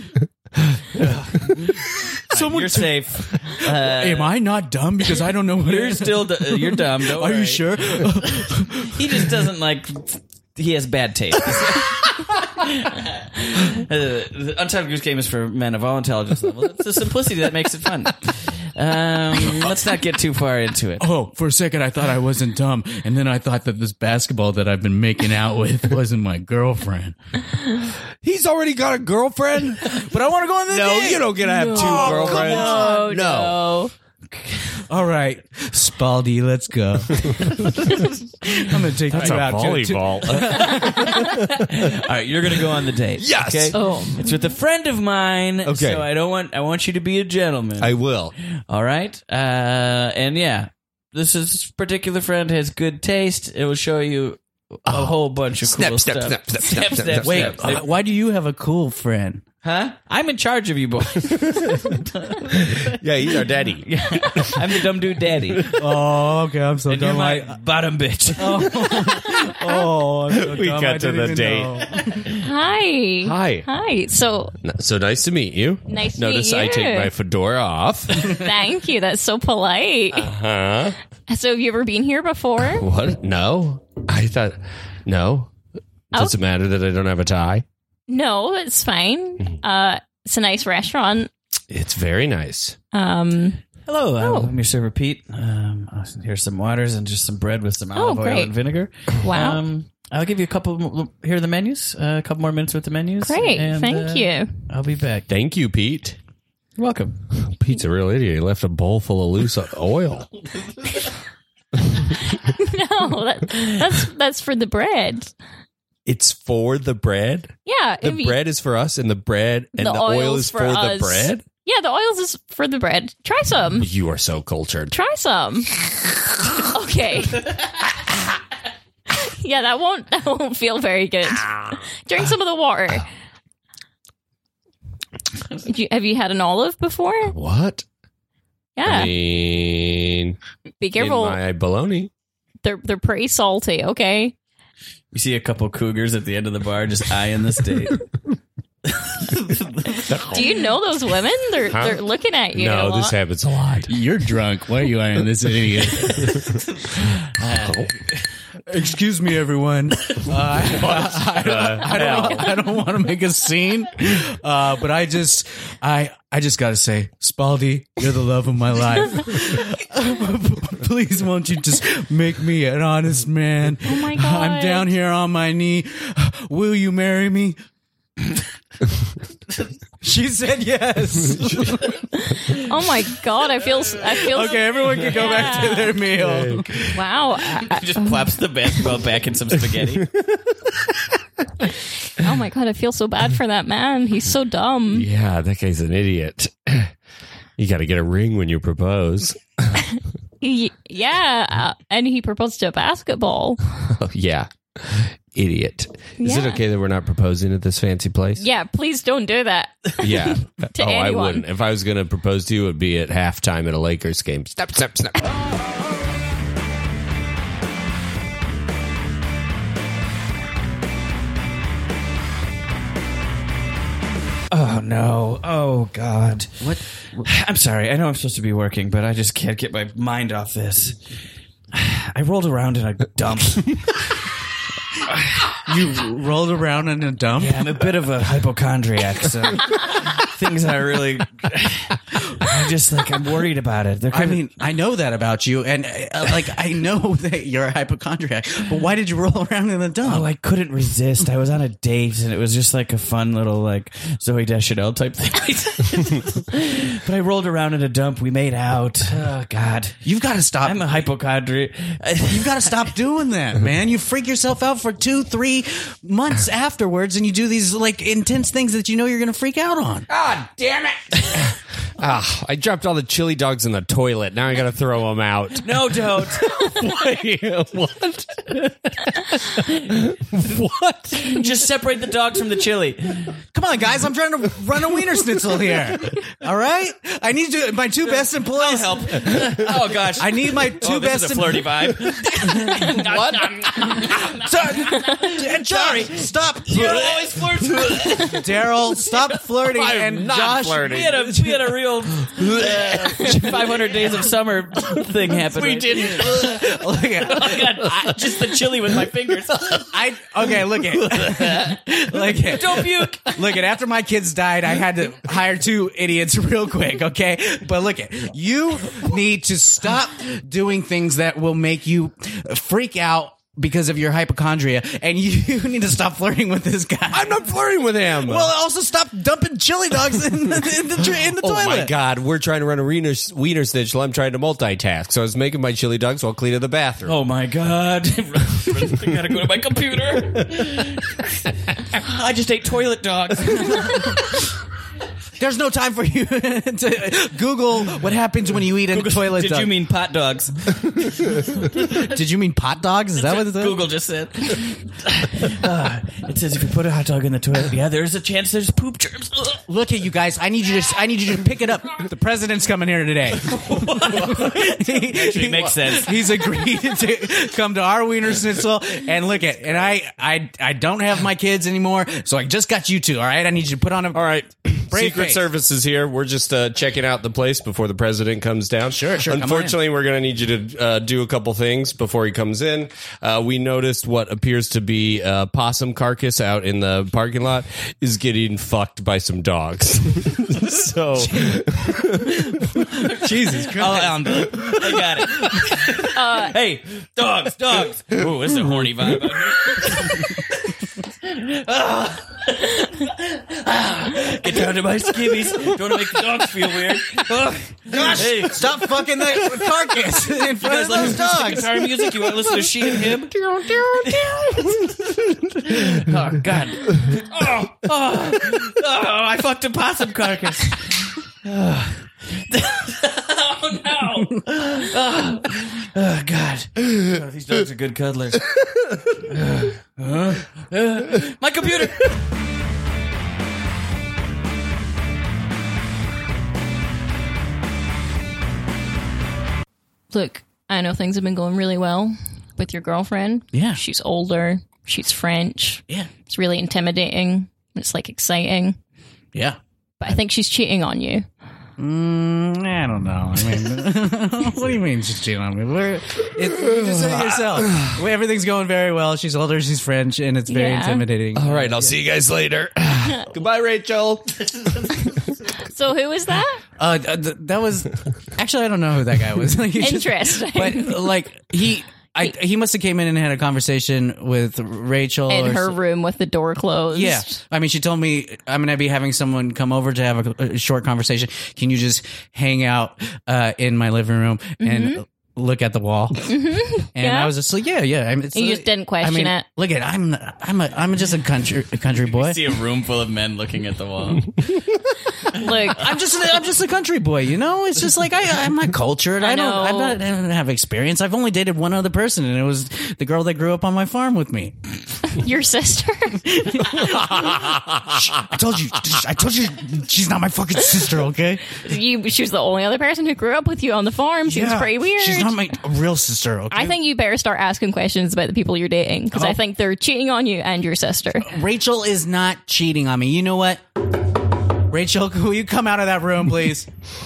You're safe. Uh, Am I not dumb because I don't know what you're it is? still. D- uh, you're dumb. Don't Are worry. you sure? He just doesn't like. He has bad taste. Uh, the Untitled Goose Game is for men of all intelligence levels. It's the simplicity that makes it fun. Um, let's not get too far into it. Oh, for a second I thought I wasn't dumb, and then I thought that this basketball that I've been making out with wasn't my girlfriend. He's already got a girlfriend? But I want to go on the No, date. you don't get to have two girlfriends. Oh, No. no. All right, Spaldy, let's go. I'm gonna take you out to- to- All right, you're gonna go on the date. Yes. Okay. Oh. It's with a friend of mine. Okay. So I don't want. I want you to be a gentleman. I will. All right. Uh, and yeah, this is particular friend has good taste. It will show you a whole bunch of Snap, cool snap, stuff. snap, snap, snap, snap, Wait, snap. uh, why do you have a cool friend? Huh? I'm in charge of you boys. Yeah, he's our daddy. I'm the dumb dude daddy. Oh, okay, I'm so And you're dumb. my I- bottom bitch. oh, I'm so We dumb, got I to didn't the even date. know. Hi. Hi. Hi. So, So nice to meet you. Nice to Notice meet I you. take my fedora off. thank you. That's so polite. Huh? So, have you ever been here before? What? No. I thought, no. Does it matter that I don't have a tie? No, it's fine. Uh, it's a nice restaurant. It's very nice. Um, Hello, I'm, Oh. I'm your server Pete. Um, here's some waters and just some bread with some Oh, olive oil great. and vinegar. Wow. Um, I'll give you a couple. Here are the menus. Uh, a couple more minutes with the menus. Great. and, Thank uh, you. I'll be back. Thank you, Pete. You're welcome. Pete's a real idiot. He left a bowl full of loose oil. No, that, that's that's for the bread. It's for the bread. Yeah. The if you- bread is for us, and the bread and the, oil oil's is for, the us. bread. Yeah, the oils is for the bread. Try some. You are so cultured. Try some. Okay. Yeah, that won't that won't feel very good. Drink some of the water. Did you, have you had an olive before? What? Yeah. I mean, Be careful. in my bologna. They're they're pretty salty. Okay. You see a couple cougars at the end of the bar just eyeing this date. Do you know those women? They're Huh? they're looking at you. a No, lot. this happens a lot. You're drunk. Why are you eyeing this idiot? Excuse me, everyone. Uh, I, I, don't, I don't, I don't want to make a scene, uh, but I just, I, I just gotta say, Spaldy, you're the love of my life. Please, won't you just make me an honest man? Oh my God. I'm down here on my knee. Will you marry me? She said yes. Oh my God, I feel, I feel. Okay, everyone can go back to their meal. Wow. I- Just plops the basketball back in some spaghetti. oh my God, I feel so bad for that man. He's so dumb. Yeah, that guy's an idiot. You got to get a ring when you propose. He, yeah, uh, and he proposed to a basketball. Oh, yeah. Idiot. Is it Yeah. okay that we're not proposing at this fancy place? Yeah, please don't do that. Yeah. To oh, I anyone. wouldn't. If I was going to propose to you, it would be at halftime at a Lakers game. Snap, snap, snap. Oh no! Oh God! What? I'm sorry. I know I'm supposed to be working, but I just can't get my mind off this. I rolled around in a dump. You rolled around in a dump? Yeah, I'm a bit of a hypochondriac, so things I really, I just like I'm worried about it. They're I kind of, mean, I know that about you, and uh, like I know that you're a hypochondriac. But why did you roll around in a dump? oh, I couldn't resist. I was on a date, and it was just like a fun little like Zoe Deschanel type thing. But I rolled around in a dump. We made out. Oh God, You've got to stop. I'm a hypochondriac. You've got to stop doing that, man. You freak yourself out for two, three months afterwards, and you do these like intense things that you know you're going to freak out on. God damn it. Ah, I dropped all the chili dogs in the toilet. Now I got to throw them out. No, don't. Wait, what? What? Just separate the dogs from the chili. Come on, guys. I'm trying to run a wiener schnitzel here. All right? I need to, my two best employees. Help. Oh gosh. I need my two oh, this best is a flirty vibe. Sorry. Sorry. Stop. You're always flirting. Daryl, stop flirting. I am and not Josh, flirting. We had a we had a real uh, five hundred days of summer thing happen. We right? didn't. Look at, Oh, God, just the chili with my fingers. I okay. Look at, look at, Don't puke. look at. After my kids died, I had to hire two idiots real quick. Okay, but look at, you need to stop doing things that will make you freak out because of your hypochondria, and you need to stop flirting with this guy. I'm not flirting with him. Well, also stop dumping chili dogs in the in the, tr- in the oh toilet. my God, we're trying to run a wiener, wiener schnitzel. I'm trying to multitask. So I was making my chili dogs while cleaning the bathroom. Oh my God. I gotta go to my computer. I just ate toilet dogs. There's no time for you to Google what happens when you eat a toilet Did dog. you mean pot dogs? Did you mean pot dogs? Is that what it is? Google just said? Uh, it says if you put a hot dog in the toilet, yeah, there's a chance there's poop germs. Ugh. Look at you guys. I need you to. I need you to pick it up. The president's coming here today. Actually makes sense. He's agreed to come to our wiener schnitzel and look at. And I, I, I don't have my kids anymore, so I just got you two. All right. I need you to put on a. All right. Brave Secret face. Service is here. We're just uh, checking out the place before the president comes down. Sure, sure, come on Unfortunately, we're going to need you to uh, do a couple things before he comes in. Uh, we noticed what appears to be a possum carcass out in the parking lot is getting fucked by some dogs. So, Jesus Christ. Oh, um, I got it. Uh, hey, dogs, dogs. Ooh, this is a horny vibe out here. Ah. Ah. Get down to my skivvies. Don't want to make the dogs feel weird. Ah. Gosh, Hey, stop fucking the carcass in you front guys of like those acoustic dogs. guitar music? You want to listen to She and Him? Oh, God. Oh, oh, oh, I fucked a possum carcass. Oh, oh no. Oh, oh, God. Oh, these dogs are good cuddlers. Uh, uh, uh, my computer. Look, I know things have been going really well with your girlfriend. Yeah. She's older. She's French. Yeah. It's really intimidating. It's like exciting. Yeah. But I think she's cheating on you. Mm, I don't know. I mean, what do you mean she's cheating on me? We're, it, you just said it yourself. Everything's going very well. She's older, she's French, and it's very Yeah. intimidating. All right, I'll see you guys later. Goodbye, Rachel. So who was that? Uh, th- that was actually I don't know who that guy was. Like, he just- Interesting. but like he, I he must have came in and had a conversation with Rachel In or her s- room with the door closed. Yeah, I mean, she told me I'm going to be having someone come over to have a, a short conversation. Can you just hang out uh, in my living room and look at the wall? And Yeah. I was just like, yeah, yeah. I mean, it's, You just didn't question I mean, it. Look at I'm I'm a I'm just a country a country boy. See a room full of men looking at the wall. Look, I'm just a, I'm just a country boy, you know. It's just like I I'm not cultured. I, I don't know. I'm not, I don't have experience. I've only dated one other person, and it was the girl that grew up on my farm with me. your sister. I told you, I told you, she's not my fucking sister. Okay. you, she was the only other person who grew up with you on the farm. Seems Yeah, pretty weird. She's not my real sister. Okay. I think you better start asking questions about the people you're dating because Oh. I think they're cheating on you and your sister. Rachel is not cheating on me. You know what? Rachel, will you come out of that room, please?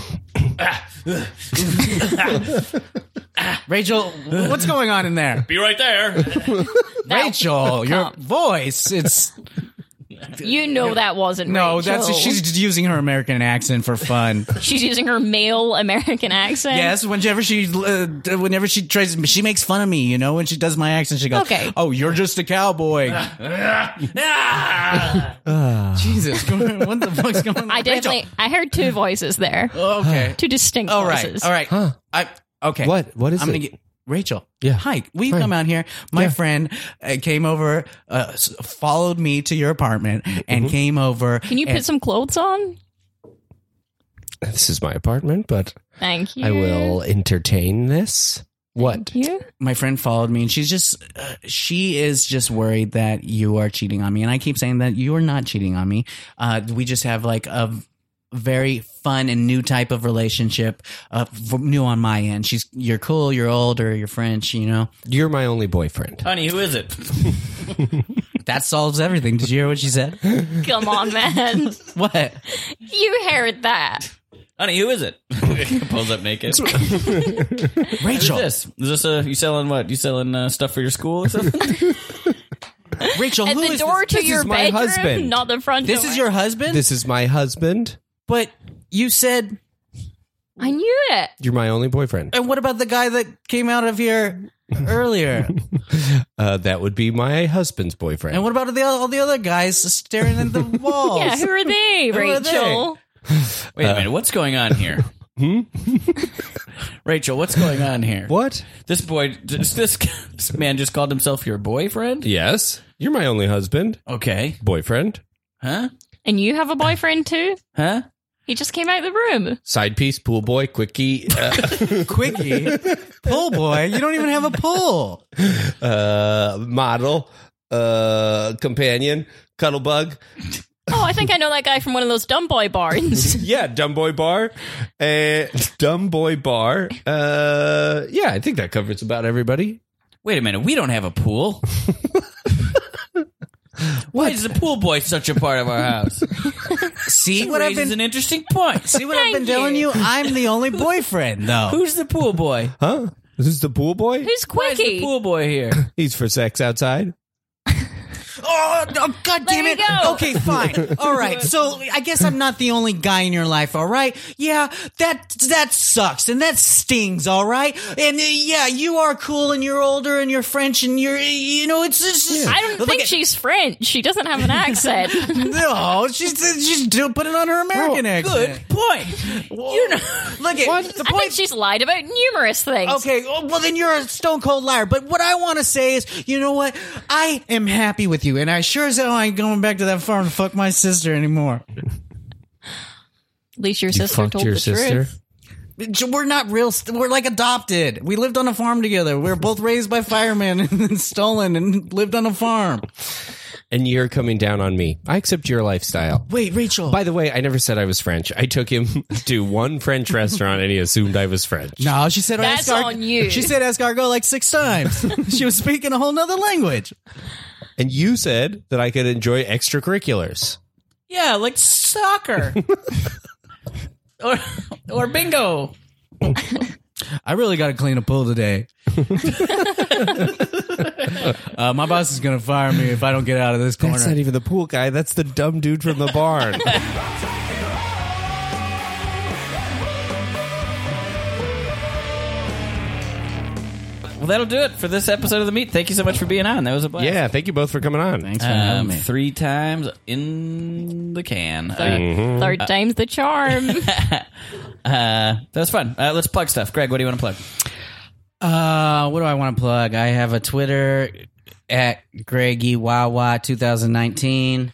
Rachel, what's going on in there? Be right there. Rachel, your come. voice, it's... You know that wasn't No, Rachel. that's she's just using her American accent for fun. She's using her male American accent. Yes, whenever she uh, whenever she tries, she makes fun of me. You know, when she does my accent, she goes, Okay. "Oh, you're just a cowboy." Jesus, what the fuck's going on? I definitely I heard two voices there. Rachel. Okay. Two distinct All right. voices. All right. Huh. I okay. What? What is I'm it? gonna get Rachel. Yeah. Hi. Will you Hi. come out here? My Yeah. friend uh, came over, uh, s- followed me to your apartment, and came over. Can you and- put some clothes on? This is my apartment, but Thank you. I will entertain this. What? Thank you. my friend followed me, and she's just uh, she is just worried that you are cheating on me, and I keep saying that you are not cheating on me. Uh, we just have like a very fun and new type of relationship, uh, f- new on my end. She's you're cool, you're older, you're French, you know. You're my only boyfriend. Honey, who is it? That solves everything. Did you hear what she said? Come on, man. What? You heard that. Honey, who is it? Pulls up naked. Rachel. Who's this? Is this a, you selling what? You selling uh, stuff for your school or something? Rachel, At who the is door this? to This your is my bedroom, husband. not the front This door. is your husband? This is my husband. But you said, I knew it. You're my only boyfriend. and what about the guy that came out of here earlier? Uh, that would be my husband's boyfriend. And what about the, all the other guys staring at the walls? Yeah, who are they, Who are they? Rachel? Wait a minute. What's going on here? Rachel, what's going on here? What? This boy, this, this this man just called himself your boyfriend? Yes. You're my only husband. Okay. Boyfriend. Huh? And you have a boyfriend too? Huh? He just came out of the room. Side piece, pool boy, quickie, uh, Quickie. Pull boy. You don't even have a pull. uh, model, uh, companion, cuddle bug. Oh, I think I know that guy from one of those dumb boy bars. Yeah, dumb boy bar. Uh, dumb boy bar. Uh, yeah, I think that covers about everybody. Wait a minute. We don't have a pool. Why is the pool boy such a part of our house? See what I've Raises been an interesting point. See what I've been Thank telling you. you? I'm the only boyfriend, though. Who's the pool boy? Huh? This is the pool boy? Who's Why is the Quickie? pool boy here? He's for sex outside. Oh, oh, God damn There it. you go. Okay, fine. All right. So I guess I'm not the only guy in your life, all right? Yeah, that that sucks and that stings, all right? And uh, yeah, you are cool and you're older and you're French and you're, you know, it's just. I don't Look think at- she's French. She doesn't have an accent. No, she's, she's do- putting on her American accent. Good point. You know, look at the I think point. she's lied about numerous things. Okay, oh, well then you're a stone cold liar. But what I want to say is, you know what? I am happy with you, and I sure as hell ain't going back to that farm to fuck my sister anymore. At least your You sister fucked told your the sister. truth. We're not real. St- we're like adopted. We lived on a farm together. We were both raised by firemen and then stolen and lived on a farm. And you're coming down on me. I accept your lifestyle. Wait, Rachel. By the way, I never said I was French. I took him to one French restaurant and he assumed I was French. no, she said That's escargot. on you. She said escargot like six times. She was speaking a whole nother language. And you said that I could enjoy extracurriculars. Yeah, like soccer. or or bingo. I really got to clean a pool today. uh, my boss is going to fire me if I don't get out of this corner. That's not even the pool guy. That's the dumb dude from the barn. Well, that'll do it for this episode of The Meet. Thank you so much for being on. That was a blast. Yeah, thank you both for coming on. Thanks for having Um, me. three times in the can. Uh, Mm-hmm. Third time's the charm. uh, that was fun. Uh, let's plug stuff. Greg, what do you want to plug? Uh, what do I want to plug? I have a Twitter at Greggy Wawa twenty nineteen.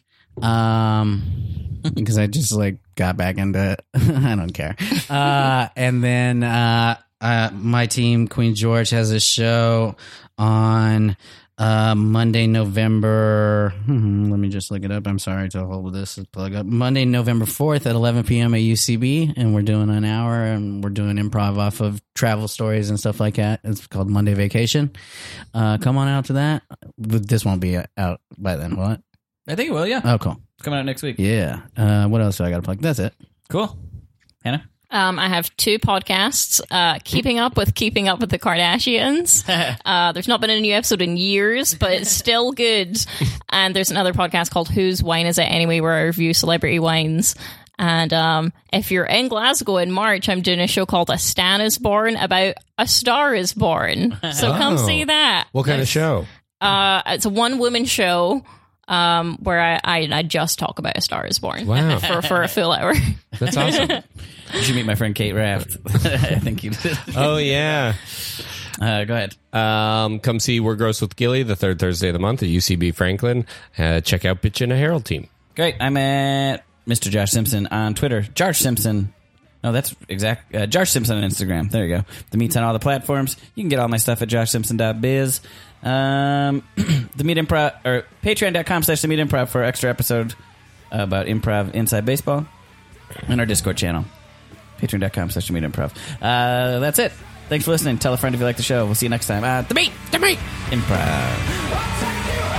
Um, because I just like got back into it. I don't care. Uh, and then uh, uh, my team Queen George has a show on uh Monday, November. Hmm, let me just look it up. I'm sorry to hold this plug up. Monday, November fourth at eleven p.m. at U C B, and we're doing an hour, and we're doing improv off of travel stories and stuff like that. It's called Monday Vacation. Uh, come on out to that. This won't be out by then, will it? I think it will, yeah. Oh, cool. It's coming out next week. Yeah. Uh, what else do I got to plug? That's it. Cool. Hannah? Um, I have two podcasts, uh, Keeping Up with Keeping Up with the Kardashians. Uh, there's not been a new episode in years, but it's still good. And there's another podcast called Whose Wine Is It Anyway, where I review celebrity wines. And um, if you're in Glasgow in March, I'm doing a show called A Stan Is Born about A Star Is Born. So come Oh. see that. What kind of show? Uh, it's a one-woman show um, where I, I, I just talk about A Star Is Born Wow. for, for a full hour. That's awesome. You should meet my friend Kate Raft. I think you did. Oh, yeah. Uh, go ahead. Um, come see We're Gross with Gilly the third Thursday of the month at U C B Franklin. Uh, check out Bitch in a Herald Team. Great. I'm at Mister Josh Simpson on Twitter. Josh Simpson. No, that's exact. Uh, Josh Simpson on Instagram. There you go. The Meet's on all the platforms. You can get all my stuff at josh simpson dot biz. Um, the Meet Improv, or patreon.com slash the Meet Improv for extra episode about improv inside baseball. And our Discord channel. Patreon.com slash the Meet Improv. Uh, that's it. Thanks for listening. Tell a friend if you like the show. We'll see you next time. Uh, the Meet, the Meet Improv.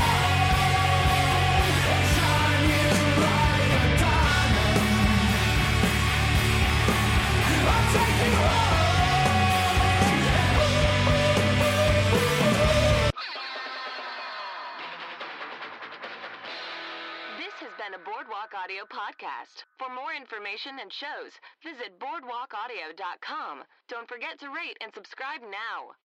This has been a Boardwalk Audio podcast. For more information and shows, visit boardwalk audio dot com. Don't forget to rate and subscribe now.